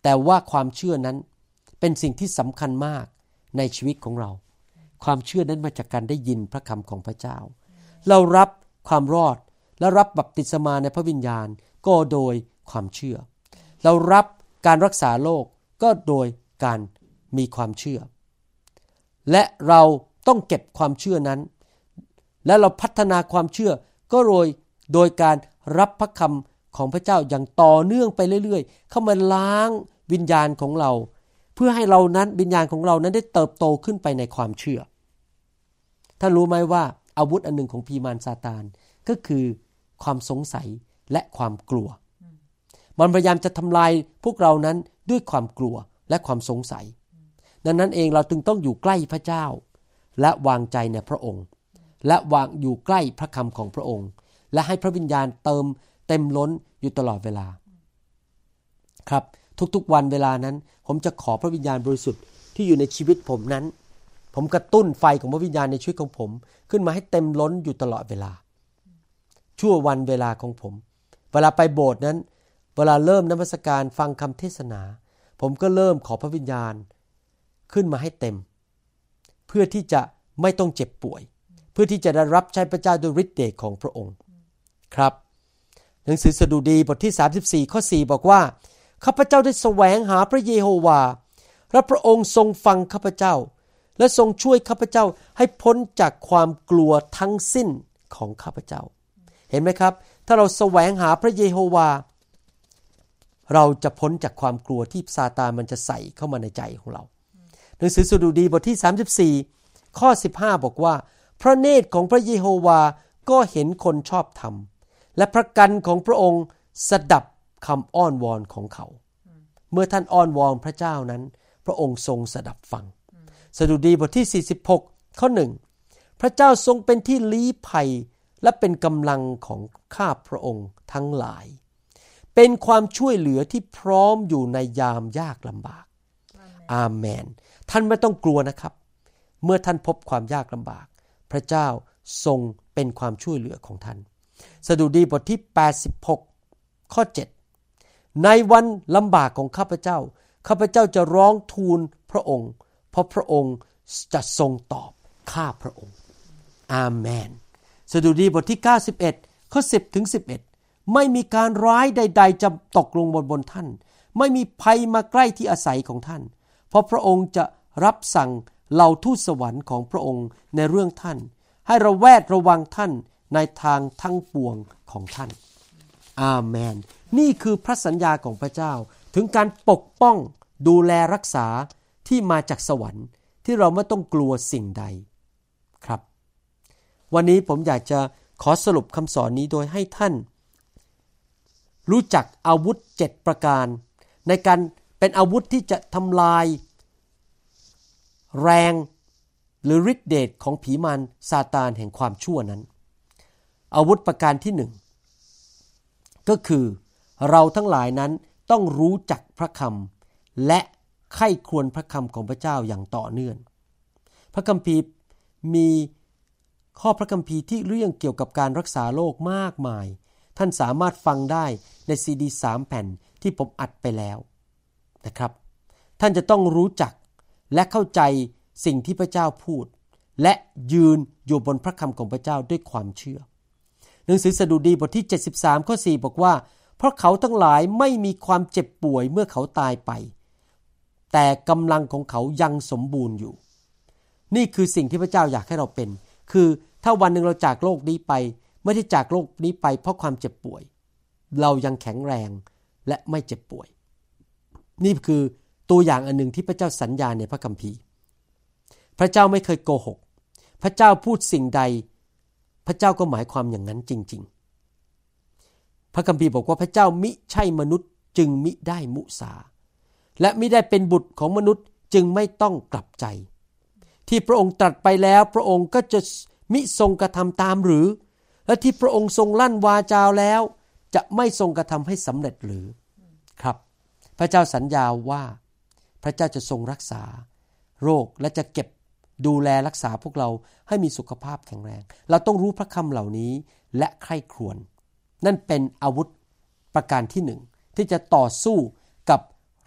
แต่ว่าความเชื่อนั้นเป็นสิ่งที่สำคัญมากในชีวิตของเราความเชื่อนั้นมาจากการได้ยินพระคำของพระเจ้าเรารับความรอดและรับบัพติศมาในพระวิญญาณก็โดยความเชื่อเรารับการรักษาโรคก็โดยการมีความเชื่อและเราต้องเก็บความเชื่อนั้นและเราพัฒนาความเชื่อก็โดยโดยการรับพระคำของพระเจ้าอย่างต่อเนื่องไปเรื่อยๆเข้ามาล้างวิญญาณของเราเพื่อให้เรานั้นวิญญาณของเรานั้นได้เติบโตขึ้นไปในความเชื่อท่านรู้ไหมว่าอาวุธอันหนึ่งของผีมารซาตานก็คือความสงสัยและความกลัวมันพยายามจะทำลายพวกเรานั้นด้วยความกลัวและความสงสัยดังนั้นเองเราจึงต้องอยู่ใกล้พระเจ้าและวางใจในพระองค์และวางอยู่ใกล้พระคำของพระองค์และให้พระวิญญาณเติมเต็มล้นอยู่ตลอดเวลาครับทุกๆวันเวลานั้นผมจะขอพระวิญญาณบริสุทธิ์ที่อยู่ในชีวิตผมนั้นผมกระตุ้นไฟของพระวิญญาณในชีวิตของผมขึ้นมาให้เต็มล้นอยู่ตลอดเวลาชั่ววันเวลาของผมเวลาไปโบสถ์นั้นเวลาเริ่มนมัสการฟังคำเทศนาผมก็เริ่มขอพระวิญญาณขึ้นมาให้เต็มเพื่อที่จะไม่ต้องเจ็บป่วยเพื่อที่จะได้รับใช้พระเจ้าโดยฤทธิ์เดชของพระองค์ครับหนังสือสดุดีบทที่สามสิบสี่ข้อสี่บอกว่าข้าพเจ้าได้แสวงหาพระเยโฮวาและพระองค์ทรงฟังข้าพเจ้าและทรงช่วยข้าพเจ้าให้พ้นจากความกลัวทั้งสิ้นของข้าพเจ้าเห็นไหมครับถ้าเราแสวงหาพระเยโฮวาเราจะพ้นจากความกลัวที่ซาตานมันจะใส่เข้ามาในใจของเราหนังสือสดุดีบทที่สามสิบสี่ข้อสิบห้าบอกว่าพระเนตรของพระเยโฮวาก็เห็นคนชอบธรรมและพระกันของพระองค์สดับคำอ้อนวอนของเขาเมื่อท่านอ้อนวอนพระเจ้านั้นพระองค์ทรงสดับฟังสดุดีบทที่สี่สิบหกข้อหนึ่งพระเจ้าทรงเป็นที่ลี้ภัยและเป็นกำลังของข้าพระองค์ทั้งหลายเป็นความช่วยเหลือที่พร้อมอยู่ในยามยากลำบากอาเมนท่านไม่ต้องกลัวนะครับเมื่อท่านพบความยากลำบากพระเจ้าทรงเป็นความช่วยเหลือของท่านสดุดีบทที่แปดสิบหกข้อเจ็ดในวันลำบากของข้าพเจ้าข้าพเจ้าจะร้องทูลพระองค์เพราะพระองค์จะทรงตอบข้าพระองค์อาเมนสดุดีบทที่เก้าสิบเอ็ดข้อสิบถึงสิบเอ็ดไม่มีการร้ายใดๆจะตกลงบนบนท่านไม่มีภัยมาใกล้ที่อาศัยของท่านเพราะพระองค์จะรับสั่งเหล่าทูตสวรรค์ของพระองค์ในเรื่องท่านให้ระแวดระวังท่านในทางทั้งปวงของท่านอาเมนนี่คือพระสัญญาของพระเจ้าถึงการปกป้องดูแลรักษาที่มาจากสวรรค์ที่เราไม่ต้องกลัวสิ่งใดครับวันนี้ผมอยากจะขอสรุปคำสอนนี้โดยให้ท่านรู้จักอาวุธเจ็ดประการในการเป็นอาวุธที่จะทำลายแรงหรือฤทธิเดชของผีมารซาตานแห่งความชั่วนั้นอาวุธประการที่หนึ่งก็คือเราทั้งหลายนั้นต้องรู้จักพระคำและใคร่ครวญพระคำของพระเจ้าอย่างต่อเนื่องพระคัมภีร์มีข้อพระคัมภีร์ที่เรื่องเกี่ยวกับการรักษาโรคมากมายท่านสามารถฟังได้ในซีดีสามแผ่นที่ผมอัดไปแล้วนะครับท่านจะต้องรู้จักและเข้าใจสิ่งที่พระเจ้าพูดและยืนอยู่บนพระคำของพระเจ้าด้วยความเชื่อหนังสือสดุดีบทที่เจ็ดสิบสามข้อสี่บอกว่าเพราะเขาทั้งหลายไม่มีความเจ็บป่วยเมื่อเขาตายไปแต่กำลังของเขายังสมบูรณ์อยู่นี่คือสิ่งที่พระเจ้าอยากให้เราเป็นคือถ้าวันหนึ่งเราจากโลกนี้ไปไม่ได้จากโลกนี้ไปเพราะความเจ็บป่วยเรายังแข็งแรงและไม่เจ็บป่วยนี่คือตัวอย่างอันหนึ่งที่พระเจ้าสัญญาในพระคัมภีร์พระเจ้าไม่เคยโกหกพระเจ้าพูดสิ่งใดพระเจ้าก็หมายความอย่างนั้นจริงๆพระคัมภีร์บอกว่าพระเจ้ามิใช่มนุษย์จึงมิได้มุสาและมิได้เป็นบุตรของมนุษย์จึงไม่ต้องกลับใจที่พระองค์ตรัสไปแล้วพระองค์ก็จะมิทรงกระทำตามหรือและที่พระองค์ทรงลั่นวาจาแล้วจะไม่ทรงกระทำให้สำเร็จหรือครับพระเจ้าสัญญาว่าพระเจ้าจะทรงรักษาโรคและจะเก็บดูแลรักษาพวกเราให้มีสุขภาพแข็งแรงเราต้องรู้พระคำเหล่านี้และใคร่ครวญนั่นเป็นอาวุธประการที่หนึ่งที่จะต่อสู้กับ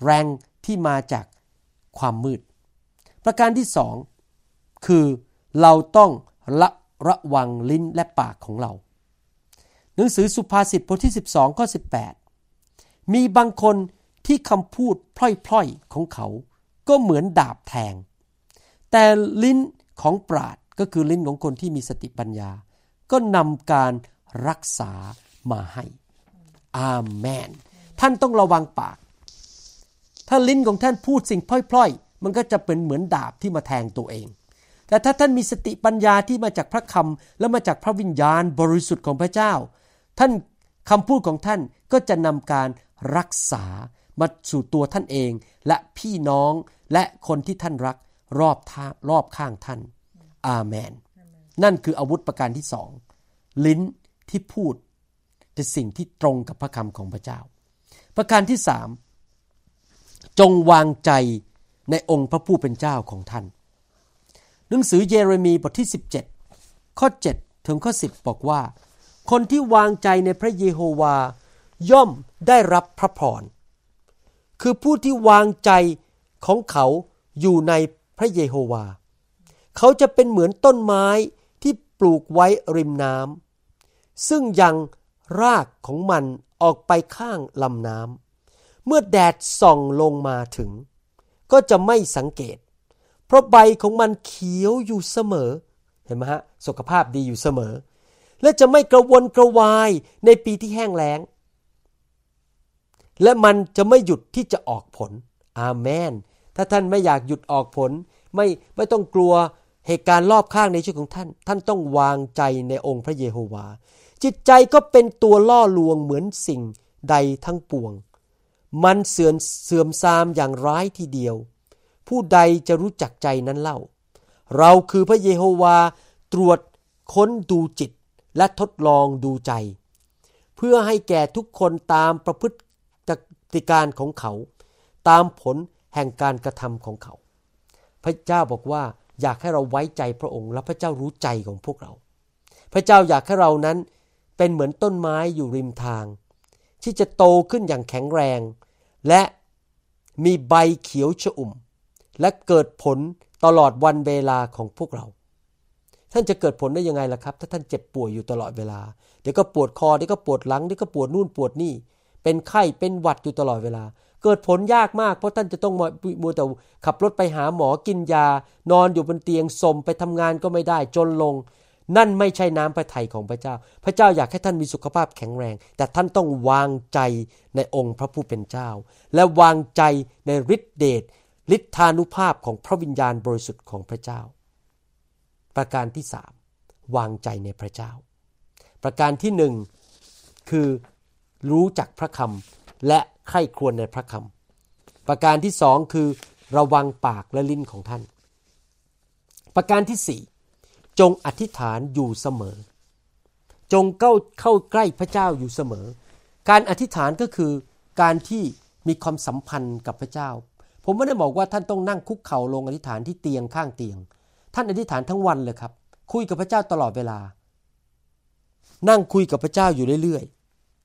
แรงที่มาจากความมืดประการที่สองคือเราต้องระระวังลิ้นและปากของเราหนังสือสุภาษิตบทที่สิบสองข้อสิบแปดมีบางคนที่คำพูดพล่อยๆของเขาก็เหมือนดาบแทงแต่ลิ้นของปราชญ์ก็คือลิ้นของคนที่มีสติปัญญาก็นำการรักษามาให้อาเมนท่านต้องระวังปากถ้าลิ้นของท่านพูดสิ่งพล่อยๆมันก็จะเป็นเหมือนดาบที่มาแทงตัวเองแต่ถ้าท่านมีสติปัญญาที่มาจากพระคำและมาจากพระวิญญาณบริสุทธิ์ของพระเจ้าท่านคำพูดของท่านก็จะนำการรักษามาสู่ตัวท่านเองและพี่น้องและคนที่ท่านรักรอบท่ารอบข้างท่านอาเมนนั่นคืออาวุธประการที่สองลิ้นที่พูดแต่สิ่งที่ตรงกับพระคำของพระเจ้าประการที่สามจงวางใจในองค์พระผู้เป็นเจ้าของท่านหนังสือเยเรมีบทที่สิบเจ็ดข้อเจ็ดถึงข้อสิบบอกว่าคนที่วางใจในพระเยโฮวาย่อมได้รับพระพรคือผู้ที่วางใจของเขาอยู่ในพระเยโฮวาเขาจะเป็นเหมือนต้นไม้ที่ปลูกไว้ริมน้ำซึ่งยังรากของมันออกไปข้างลำน้ำเมื่อแดดส่องลงมาถึงก็จะไม่สังเกตเพราะใบของมันเขียวอยู่เสมอเห็นไหมฮะสุขภาพดีอยู่เสมอและจะไม่กระวนกระวายในปีที่แห้งแล้งและมันจะไม่หยุดที่จะออกผลอาเมนถ้าท่านไม่อยากหยุดออกผลไม่ไม่ต้องกลัวเหตุการณ์รอบข้างในชีวิตของท่านท่านต้องวางใจในองค์พระเยโฮวาจิตใจก็เป็นตัวล่อลวงเหมือนสิ่งใดทั้งปวงมันเสื่อมเสื่อมทรามอย่างร้ายทีเดียวผู้ใดจะรู้จักใจนั้นเล่าเราคือพระเยโฮวาตรวจค้นดูจิตและทดลองดูใจเพื่อให้แก่ทุกคนตามประพฤติการของเขาตามผลแห่งการกระทำของเขาพระเจ้าบอกว่าอยากให้เราไว้ใจพระองค์และพระเจ้ารู้ใจของพวกเราพระเจ้าอยากให้เรานั้นเป็นเหมือนต้นไม้อยู่ริมทางที่จะโตขึ้นอย่างแข็งแรงและมีใบเขียวชอุ่มและเกิดผลตลอดวันเวลาของพวกเราท่านจะเกิดผลได้ยังไงล่ะครับถ้าท่านเจ็บป่วยอยู่ตลอดเวลาเดี๋ยวก็ปวดคอเดี๋ยวก็ปวดหลังเดี๋ยวก็ปวดนู่นปวดนี่เป็นไข้เป็นหวัดอยู่ตลอดเวลาเกิดผลยากมากเพราะท่านจะต้องมัวแต่ขับรถไปหาหมอกินยานอนอยู่บนเตียงสมไปทำงานก็ไม่ได้จนลงนั่นไม่ใช่น้ำพระทัยของพระเจ้าพระเจ้าอยากให้ท่านมีสุขภาพแข็งแรงแต่ท่านต้องวางใจในองค์พระผู้เป็นเจ้าและวางใจในฤทธิเดชฤทธานุภาพของพระวิญญาณบริสุทธิ์ของพระเจ้าประการที่สามวางใจในพระเจ้าประการที่หนึ่งคือรู้จักพระคำและใคร่ครวญในพระคำประการที่สองคือระวังปากและลิ้นของท่านประการที่สี่จงอธิษฐานอยู่เสมอจงเข้าเข้าใกล้พระเจ้าอยู่เสมอการอธิษฐานก็คือการที่มีความสัมพันธ์กับพระเจ้าผมไม่ได้บอกว่าท่านต้องนั่งคุกเข่าลงอธิษฐานที่เตียงข้างเตียงท่านอธิษฐานทั้งวันเลยครับคุยกับพระเจ้าตลอดเวลานั่งคุยกับพระเจ้าอยู่เรื่อย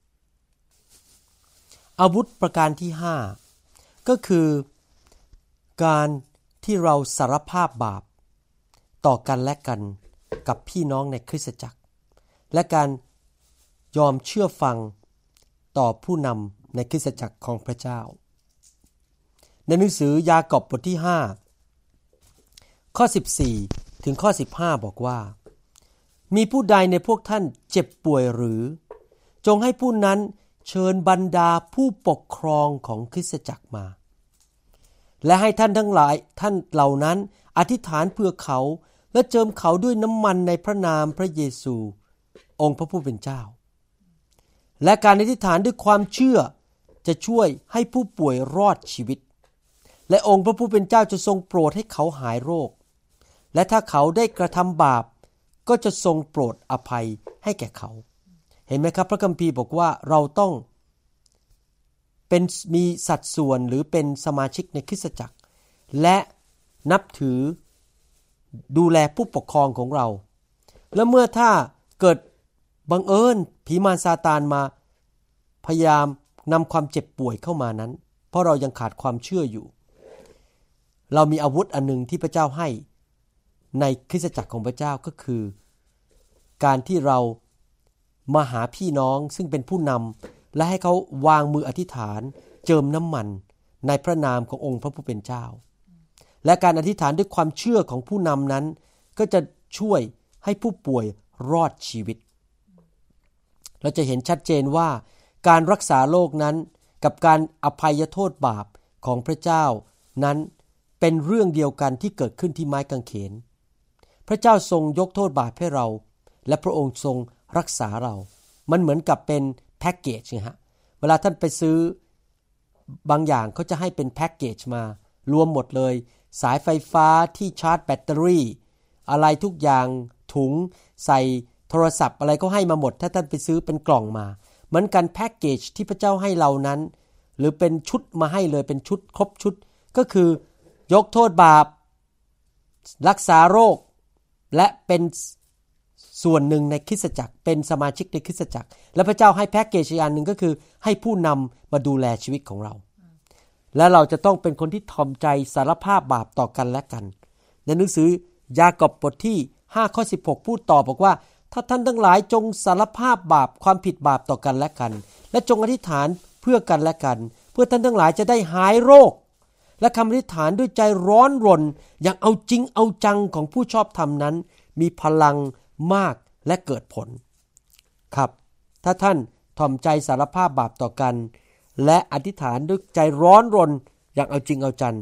ๆอาวุธประการที่ห้าก็คือการที่เราสารภาพบาปต่อกันและกันกับพี่น้องในคริสตจักรและการยอมเชื่อฟังต่อผู้นำในคริสตจักรของพระเจ้าในหนังสือยากอบบทที่ห้าข้อสิบสี่ถึงข้อสิบห้าบอกว่ามีผู้ใดในพวกท่านเจ็บป่วยหรือจงให้ผู้นั้นเชิญบรรดาผู้ปกครองของคริสตจักรมาและให้ท่านทั้งหลายท่านเหล่านั้นอธิษฐานเพื่อเขาและเจิมเขาด้วยน้ำมันในพระนามพระเยซูองค์พระผู้เป็นเจ้าและการอธิษฐานด้วยความเชื่อจะช่วยให้ผู้ป่วยรอดชีวิตและองค์พระผู้เป็นเจ้าจะทรงโปรดให้เขาหายโรคและถ้าเขาได้กระทำบาปก็จะทรงโปรดอภัยให้แก่เขาเห็นไหมครับพระคัมภีร์บอกว่าเราต้องเป็นมีสัดส่วนหรือเป็นสมาชิกในคริสตจักรและนับถือดูแลผู้ปกครองของเราและเมื่อถ้าเกิดบังเอิญผีมารซาตานมาพยายามนำความเจ็บป่วยเข้ามานั้นเพราะเรายังขาดความเชื่ออยู่เรามีอาวุธอันนึงที่พระเจ้าให้ในคริสตจักรของพระเจ้าก็คือการที่เรามาหาพี่น้องซึ่งเป็นผู้นำและให้เขาวางมืออธิษฐานเจิมน้ำมันในพระนามขององค์พระผู้เป็นเจ้าและการอธิษฐานด้วยความเชื่อของผู้นำนั้นก็จะช่วยให้ผู้ป่วยรอดชีวิตเราจะเห็นชัดเจนว่าการรักษาโรคนั้นกับการอภัยโทษบาปของพระเจ้านั้นเป็นเรื่องเดียวกันที่เกิดขึ้นที่ไม้กางเขนพระเจ้าทรงยกโทษบาปให้เราและพระองค์ทรงรักษาเรามันเหมือนกับเป็นแพ็กเกจนะฮะเวลาท่านไปซื้อบางอย่างเขาจะให้เป็นแพ็กเกจมารวมหมดเลยสายไฟฟ้าที่ชาร์จแบตเตอรี่อะไรทุกอย่างถุงใส่โทรศัพท์อะไรก็ให้มาหมดถ้าท่านไปซื้อเป็นกล่องมาเหมือนกันแพ็กเกจที่พระเจ้าให้เรานั้นหรือเป็นชุดมาให้เลยเป็นชุดครบชุดก็คือยกโทษบาปรักษาโรคและเป็นส่วนหนึ่งในคริสตจักรเป็นสมาชิกในคริสตจักรและพระเจ้าให้แพ็กเกจอีกอันหนึ่งก็คือให้ผู้นำมาดูแลชีวิตของเราและเราจะต้องเป็นคนที่ถ่อมใจสารภาพบาปต่อกันและกันในหนังสือยากอบบทที่ห้าข้อสิบหกพูดต่อบอกว่าถ้าท่านทั้งหลายจงสารภาพบาปความผิดบาปต่อกันและกันและจงอธิษฐานเพื่อกันและกันเพื่อท่านทั้งหลายจะได้หายโรคและคำอธิษฐานด้วยใจร้อนรนอย่างเอาจริงเอาจังของผู้ชอบธรรมนั้นมีพลังมากและเกิดผลครับถ้าท่านถ่อมใจสารภาพบาปต่อกันและอธิษฐานด้วยใจร้อนรนอย่างเอาจริงเอาจัง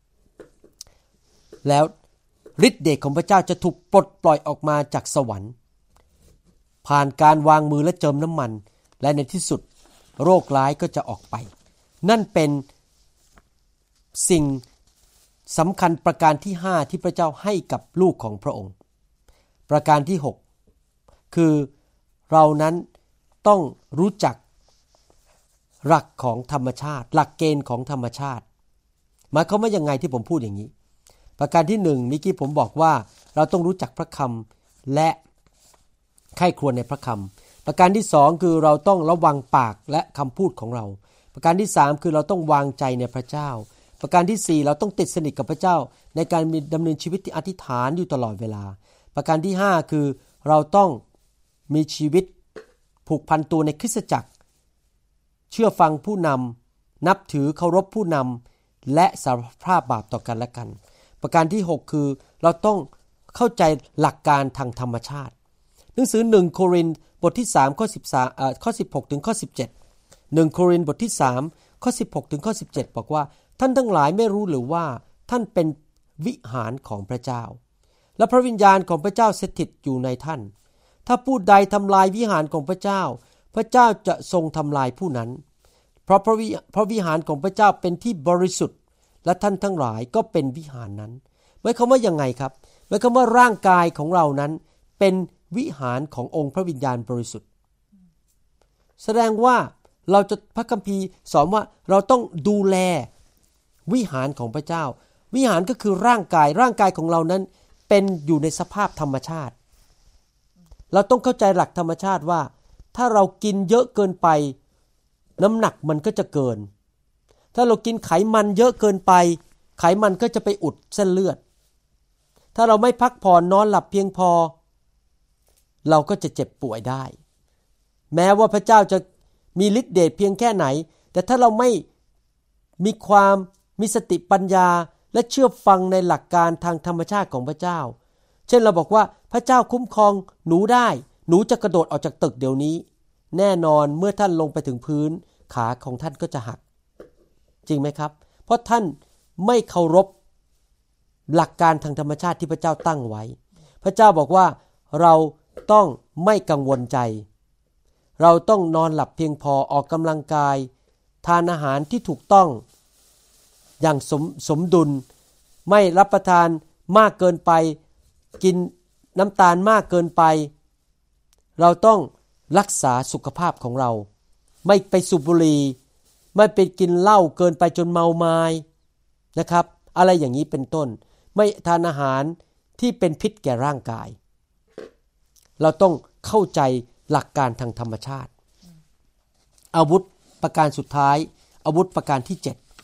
แล้วฤทธิ์เดชของพระเจ้าจะถูกปลดปล่อยออกมาจากสวรรค์ผ่านการวางมือและเจิมน้ำมันและในที่สุดโรคร้ายก็จะออกไปนั่นเป็นสิ่งสำคัญประการที่ห้าที่พระเจ้าให้กับลูกของพระองค์ประการที่หกคือเรานั้นต้องรู้จักหลักของธรรมชาติหลักเกณฑ์ของธรรมชาติหมายความว่ายังไงที่ผมพูดอย่างนี้ประการที่หนึ่งเมื่อกี้ผมบอกว่าเราต้องรู้จักพระคำและใคร่ครวญในพระคำประการที่สองคือเราต้องระวังปากและคำพูดของเราประการที่สามคือเราต้องวางใจในพระเจ้าประการที่สี่เราต้องติดสนิทกับพระเจ้าในการมีดำเนินชีวิตที่อธิษฐานอยู่ตลอดเวลาประการที่ห้าคือเราต้องมีชีวิตผูกพันตัวในคริสตจักรเชื่อฟังผู้นำนับถือเคารพผู้นำและสารภาพบาปต่อกันและกันประการที่หกคือเราต้องเข้าใจหลักการทางธรรมชาติหนังสือหนึ่งโครินธ์บทที่สามข้อสิบสามเอ่อข้อสิบหกถึงข้อสิบเจ็ดหนึ่งโครินธ์บทที่สามข้อสิบหกถึงข้อสิบเจ็ดบอกว่าท่านทั้งหลายไม่รู้หรือว่าท่านเป็นวิหารของพระเจ้าและพระวิญญาณของพระเจ้าสถิตอยู่ในท่านถ้าผู้ใดทำลายวิหารของพระเจ้าพระเจ้าจะทรงทำลายผู้นั้นเพราะพระวิพระวิหารของพระเจ้าเป็นที่บริสุทธิ์และท่านทั้งหลายก็เป็นวิหารนั้นหมายความว่ายังไงครับหมายความว่าร่างกายของเรานั้นเป็นวิหารขององค์พระวิญญาณบริสุทธิ์แสดงว่าเราจะพระคัมภีร์สอนว่าเราต้องดูแลวิหารของพระเจ้าวิหารก็คือร่างกายร่างกายของเรานั้นเป็นอยู่ในสภาพธรรมชาติเราต้องเข้าใจหลักธรรมชาติว่าถ้าเรากินเยอะเกินไปน้ำหนักมันก็จะเกินถ้าเรากินไขมันเยอะเกินไปไขมันก็จะไปอุดเส้นเลือดถ้าเราไม่พักผ่อนนอนหลับเพียงพอเราก็จะเจ็บป่วยได้แม้ว่าพระเจ้าจะมีฤทธิ์เดชเพียงแค่ไหนแต่ถ้าเราไม่มีความมีสติปัญญาและเชื่อฟังในหลักการทางธรรมชาติของพระเจ้าเช่นเราบอกว่าพระเจ้าคุ้มครองหนูได้หนูจะกระโดดออกจากตึกเดี๋ยวนี้แน่นอนเมื่อท่านลงไปถึงพื้นขาของท่านก็จะหักจริงไหมครับเพราะท่านไม่เคารพหลักการทางธรรมชาติที่พระเจ้าตั้งไว้พระเจ้าบอกว่าเราต้องไม่กังวลใจเราต้องนอนหลับเพียงพอออกกำลังกายทานอาหารที่ถูกต้องอย่างสมสมดุลไม่รับประทานมากเกินไปกินน้ำตาลมากเกินไปเราต้องรักษาสุขภาพของเราไม่ไปสูบบุหรี่ไม่ไปกินเหล้าเกินไปจนเมามายนะครับอะไรอย่างนี้เป็นต้นไม่ทานอาหารที่เป็นพิษแก่ร่างกายเราต้องเข้าใจหลักการทางธรรมชาติอาวุธประการสุดท้ายอาวุธประการที่เจ็ด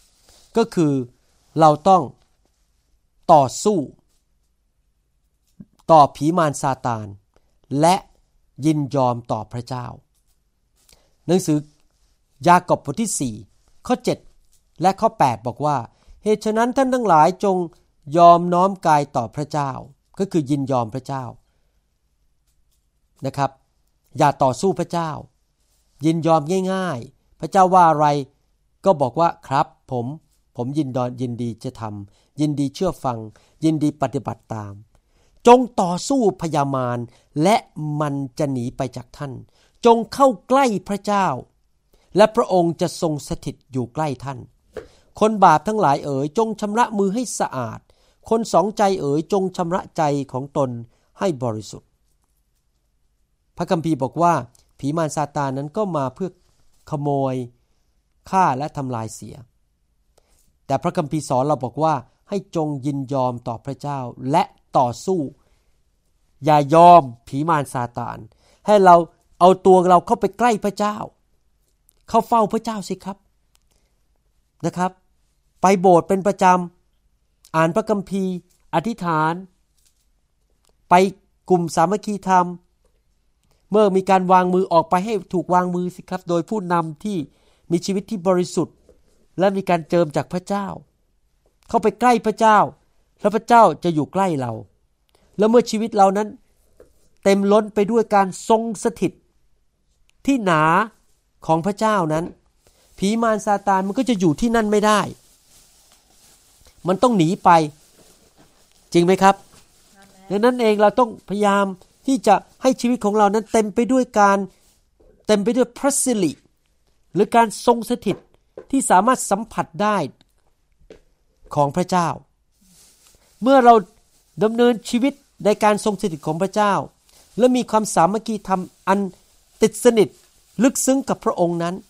ก็คือเราต้องต่อสู้ต่อผีมารซาตานและยินยอมต่อพระเจ้าหนังสือยากอบบทที่สี่ข้อเจ็ดและข้อแปดบอกว่าเหตุฉะนั้นท่านทั้งหลายจงยอมน้อมกายต่อพระเจ้าก็คือยินยอมพระเจ้านะครับอย่าต่อสู้พระเจ้ายินยอมง่ายๆพระเจ้าว่าอะไรก็บอกว่าครับผมผมยินดอนยินดีจะทำยินดีเชื่อฟังยินดีปฏิบัติตามจงต่อสู้พยามารและมันจะหนีไปจากท่านจงเข้าใกล้พระเจ้าและพระองค์จะทรงสถิตอยู่ใกล้ท่านคนบาปทั้งหลายเอ๋ยจงชำระมือให้สะอาดคนสองใจเอ๋ยจงชำระใจของตนให้บริสุทธิ์พระคัมภีร์บอกว่าผีมารซาตานนั้นก็มาเพื่อขโมยฆ่าและทำลายเสียแต่พระคัมภีร์สอนเราบอกว่าให้จงยินยอมต่อพระเจ้าและต่อสู้อย่ายอมผีมารซาตานให้เราเอาตัวเราเข้าไปใกล้พระเจ้าเข้าเฝ้าพระเจ้าสิครับนะครับไปโบสถ์เป็นประจำอ่านพระคัมภีร์อธิษฐานไปกลุ่มสามัคคีธรรมเมื่อมีการวางมือออกไปให้ถูกวางมือสิครับโดยผู้นำที่มีชีวิตที่บริสุทธิ์และมีการเจิมจากพระเจ้าเข้าไปใกล้พระเจ้าแล้วพระเจ้าจะอยู่ใกล้เราแล้วเมื่อชีวิตเรานั้นเต็มล้นไปด้วยการทรงสถิตที่หนาของพระเจ้านั้นผีมารซาตานมันก็จะอยู่ที่นั่นไม่ได้มันต้องหนีไปจริงไหมครับดังนั้นเองเราต้องพยายามที่จะให้ชีวิตของเรานั้นเต็มไปด้วยการเต็มไปด้วยพระสิริหรือการทรงสถิตที่สามารถสัมผัสได้ของพระเจ้าเมื่อเราดำเนินชีวิตในการทรงสถิตของพระเจ้าและมีความสามัคคีธรรมอันติดสนิทลึกซึ้งกับพระองค์นั้น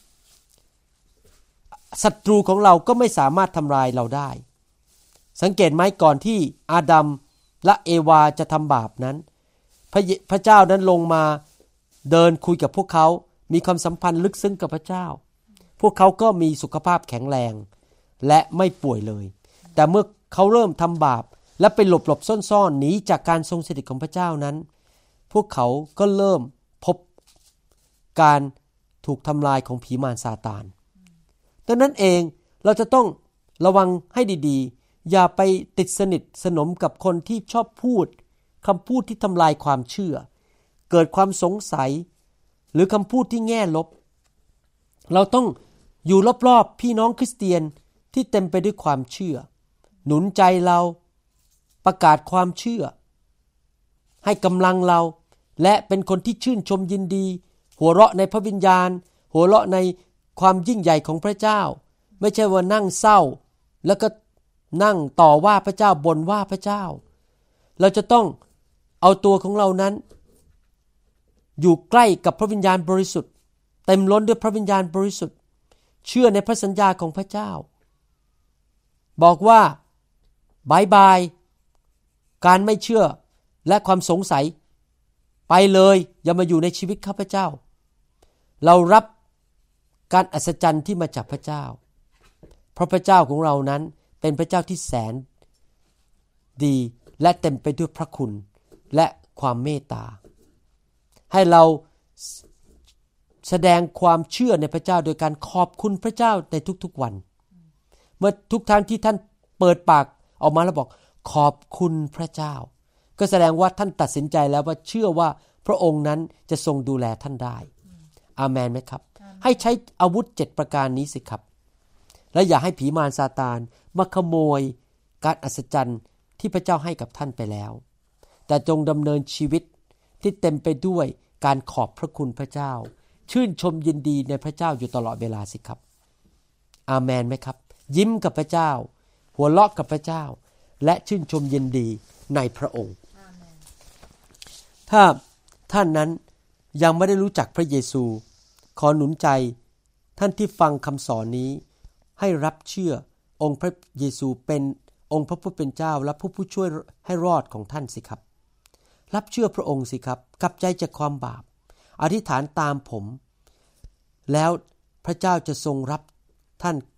ศัตรูของเราก็ไม่สามารถทำลายเราได้สังเกตไหมก่อนที่อาดัมและเอวาจะทำบาปนั้นพระพระเจ้านั้นลงมาเดินคุยกับพวกเขามีความสัมพันธ์ลึกซึ้งกับพระเจ้าพวกเขาก็มีสุขภาพแข็งแรงและไม่ป่วยเลยแต่เมื่อเขาเริ่มทำบาปและไปหลบหลบซ่อนๆหนีจากการทรงสถิตของพระเจ้านั้นพวกเขาก็เริ่มพบการถูกทำลายของผีมารซาตานดังนั้นเองเราจะต้องระวังให้ดีๆอย่าไปติดสนิทสนมกับคนที่ชอบพูดคำพูดที่ทำลายความเชื่อเกิดความสงสัยหรือคำพูดที่แง่ลบเราต้องอยู่รอบๆพี่น้องคริสเตียนที่เต็มไปด้วยความเชื่อหนุนใจเราประกาศความเชื่อให้กำลังเราและเป็นคนที่ชื่นชมยินดีหัวเราะในพระวิญญาณหัวเราะในความยิ่งใหญ่ของพระเจ้าไม่ใช่ว่านั่งเศร้าแล้วก็นั่งต่อว่าพระเจ้าบ่นว่าพระเจ้าเราจะต้องเอาตัวของเรานั้นอยู่ใกล้กับพระวิญญาณบริสุทธิ์เต็มล้นด้วยพระวิญญาณบริสุทธิ์เชื่อในพระสัญญาของพระเจ้าบอกว่าบายบายการไม่เชื่อและความสงสัยไปเลยอย่ามาอยู่ในชีวิตข้าพเจ้าเรารับการอัศจรรย์ที่มาจากพระเจ้าเพราะพระเจ้าของเรานั้นเป็นพระเจ้าที่แสนดีและเต็มไปด้วยพระคุณและความเมตตาให้เราแสดงความเชื่อในพระเจ้าโดยการขอบคุณพระเจ้าในทุกๆวันเมื่อทุกครั้งที่ท่านเปิดปากออกมาแล้วบอกขอบคุณพระเจ้าก็แสดงว่าท่านตัดสินใจแล้วว่าเชื่อว่าพระองค์นั้นจะทรงดูแลท่านได้อาเมนไหมครับให้ใช้อาวุธเจ็ดประการนี้สิครับและอย่าให้ผีมารซาตานมาขโมยการอัศจรรย์ที่พระเจ้าให้กับท่านไปแล้วแต่จงดำเนินชีวิตที่เต็มไปด้วยการขอบพระคุณพระเจ้าชื่นชมยินดีในพระเจ้าอยู่ตลอดเวลาสิครับอาเมนไหมครับยิ้มกับพระเจ้าหัวเราะกับพระเจ้าและชื่นชมยินดีในพระองค์ถ้าท่านนั้นยังไม่ได้รู้จักพระเยซูขอหนุนใจท่านที่ฟังคำสอนนี้ให้รับเชื่อองค์พระเยซูเป็นองค์พระผู้เป็นเจ้าและผู้ผู้ช่วยให้รอดของท่านสิครับรับเชื่อพระองค์สิครับกลับใจจากความบาปอธิษฐานตามผมแล้วพระเจ้าจะทรงรับท่าน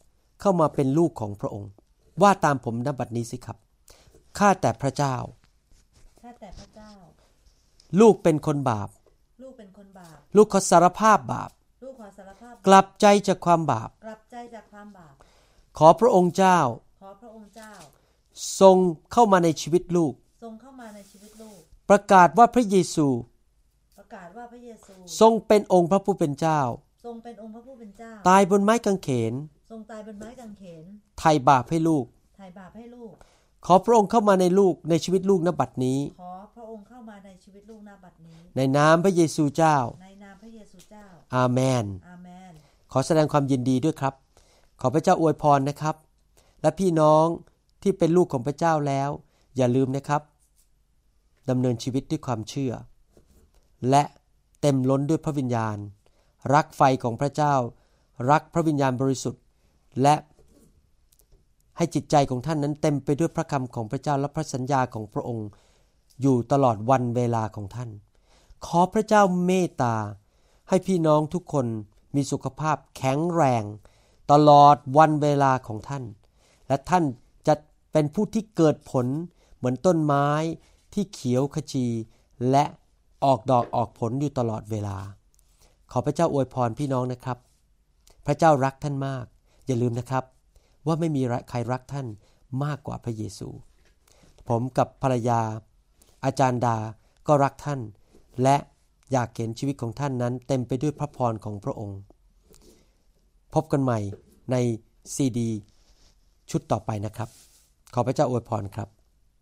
เข้ามาเป็นลูกของพระองค์ว่าตามผมณบัดนี้สิครับข้าแต่พระเจ้าข้าแต่พระเจ้าลูกเป็นคนบาปลูกเป็นคนบาปลูกขอสารภาพบาปลูกขอสารภาพกลับใจจากความบาปกลับใจจากความบาปขอพระองค์เจ้าขอพระองค์เจ้าทรงเข้ามาในชีวิตลูกทรงเข้ามาในชีวิตลูกประกาศว่าพระเยซูประกาศว่าพระเยซูทรงเป็นองค์พระผู้เป็นเจ้าทรงเป็นองค์พระผู้เป็นเจ้าตายบนไม้กางเขนทรงตายบนไม้กางเขนไถ่บาปให้ลูกไถ่บาปให้ลูกขอพระองค์เข้ามาในลูกในชีวิตลูกณบัดนี้ขอพระองค์เข้ามาในชีวิตลูกณบัดนี้ในนามพระเยซูเจ้าในนามพระเยซูเจ้าอาเมนอาเมนขอแสดงความยินดีด้วยครับขอพระเจ้าอวยพรนะครับและพี่น้องที่เป็นลูกของพระเจ้าแล้วอย่าลืมนะครับดำเนินชีวิตด้วยความเชื่อและเต็มล้นด้วยพระวิญญาณรักไฟของพระเจ้ารักพระวิญญาณบริสุทธิ์และให้จิตใจของท่านนั้นเต็มไปด้วยพระคำของพระเจ้าและพระสัญญาของพระองค์อยู่ตลอดวันเวลาของท่านขอพระเจ้าเมตตาให้พี่น้องทุกคนมีสุขภาพแข็งแรงตลอดวันเวลาของท่านและท่านจะเป็นผู้ที่เกิดผลเหมือนต้นไม้ที่เขียวขจีและออกดอกออกผลอยู่ตลอดเวลาขอพระเจ้าอวยพรพี่น้องนะครับพระเจ้ารักท่านมากอย่าลืมนะครับว่าไม่มีใครรักท่านมากกว่าพระเยซูผมกับภรรยาอาจารย์ดาก็รักท่านและอยากเห็นชีวิตของท่านนั้นเต็มไปด้วยพระพรของพระองค์พบกันใหม่ในซีดีชุดต่อไปนะครับขอพระเจ้าอวยพรครับ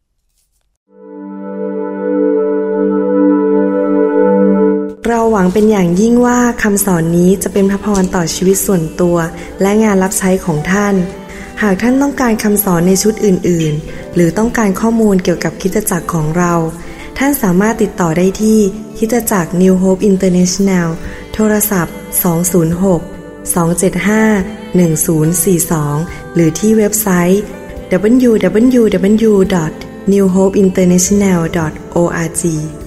เราหวังเป็นอย่างยิ่งว่าคำสอนนี้จะเป็นพระพรต่อชีวิตส่วนตัวและงานรับใช้ของท่านหากท่านต้องการคำสอนในชุดอื่นๆหรือต้องการข้อมูลเกี่ยวกับคริสตจักรของเราท่านสามารถติดต่อได้ที่คริสตจักร New Hope International โทรศัพท์สอง ศูนย์ หก สอง เจ็ด ห้า หนึ่ง ศูนย์ สี่ สองหรือที่เว็บไซต์ ดับเบิลยู ดับเบิลยู ดับเบิลยู ดอท นิว โฮป อินเตอร์เนชั่นแนล ดอท โอ อาร์ จี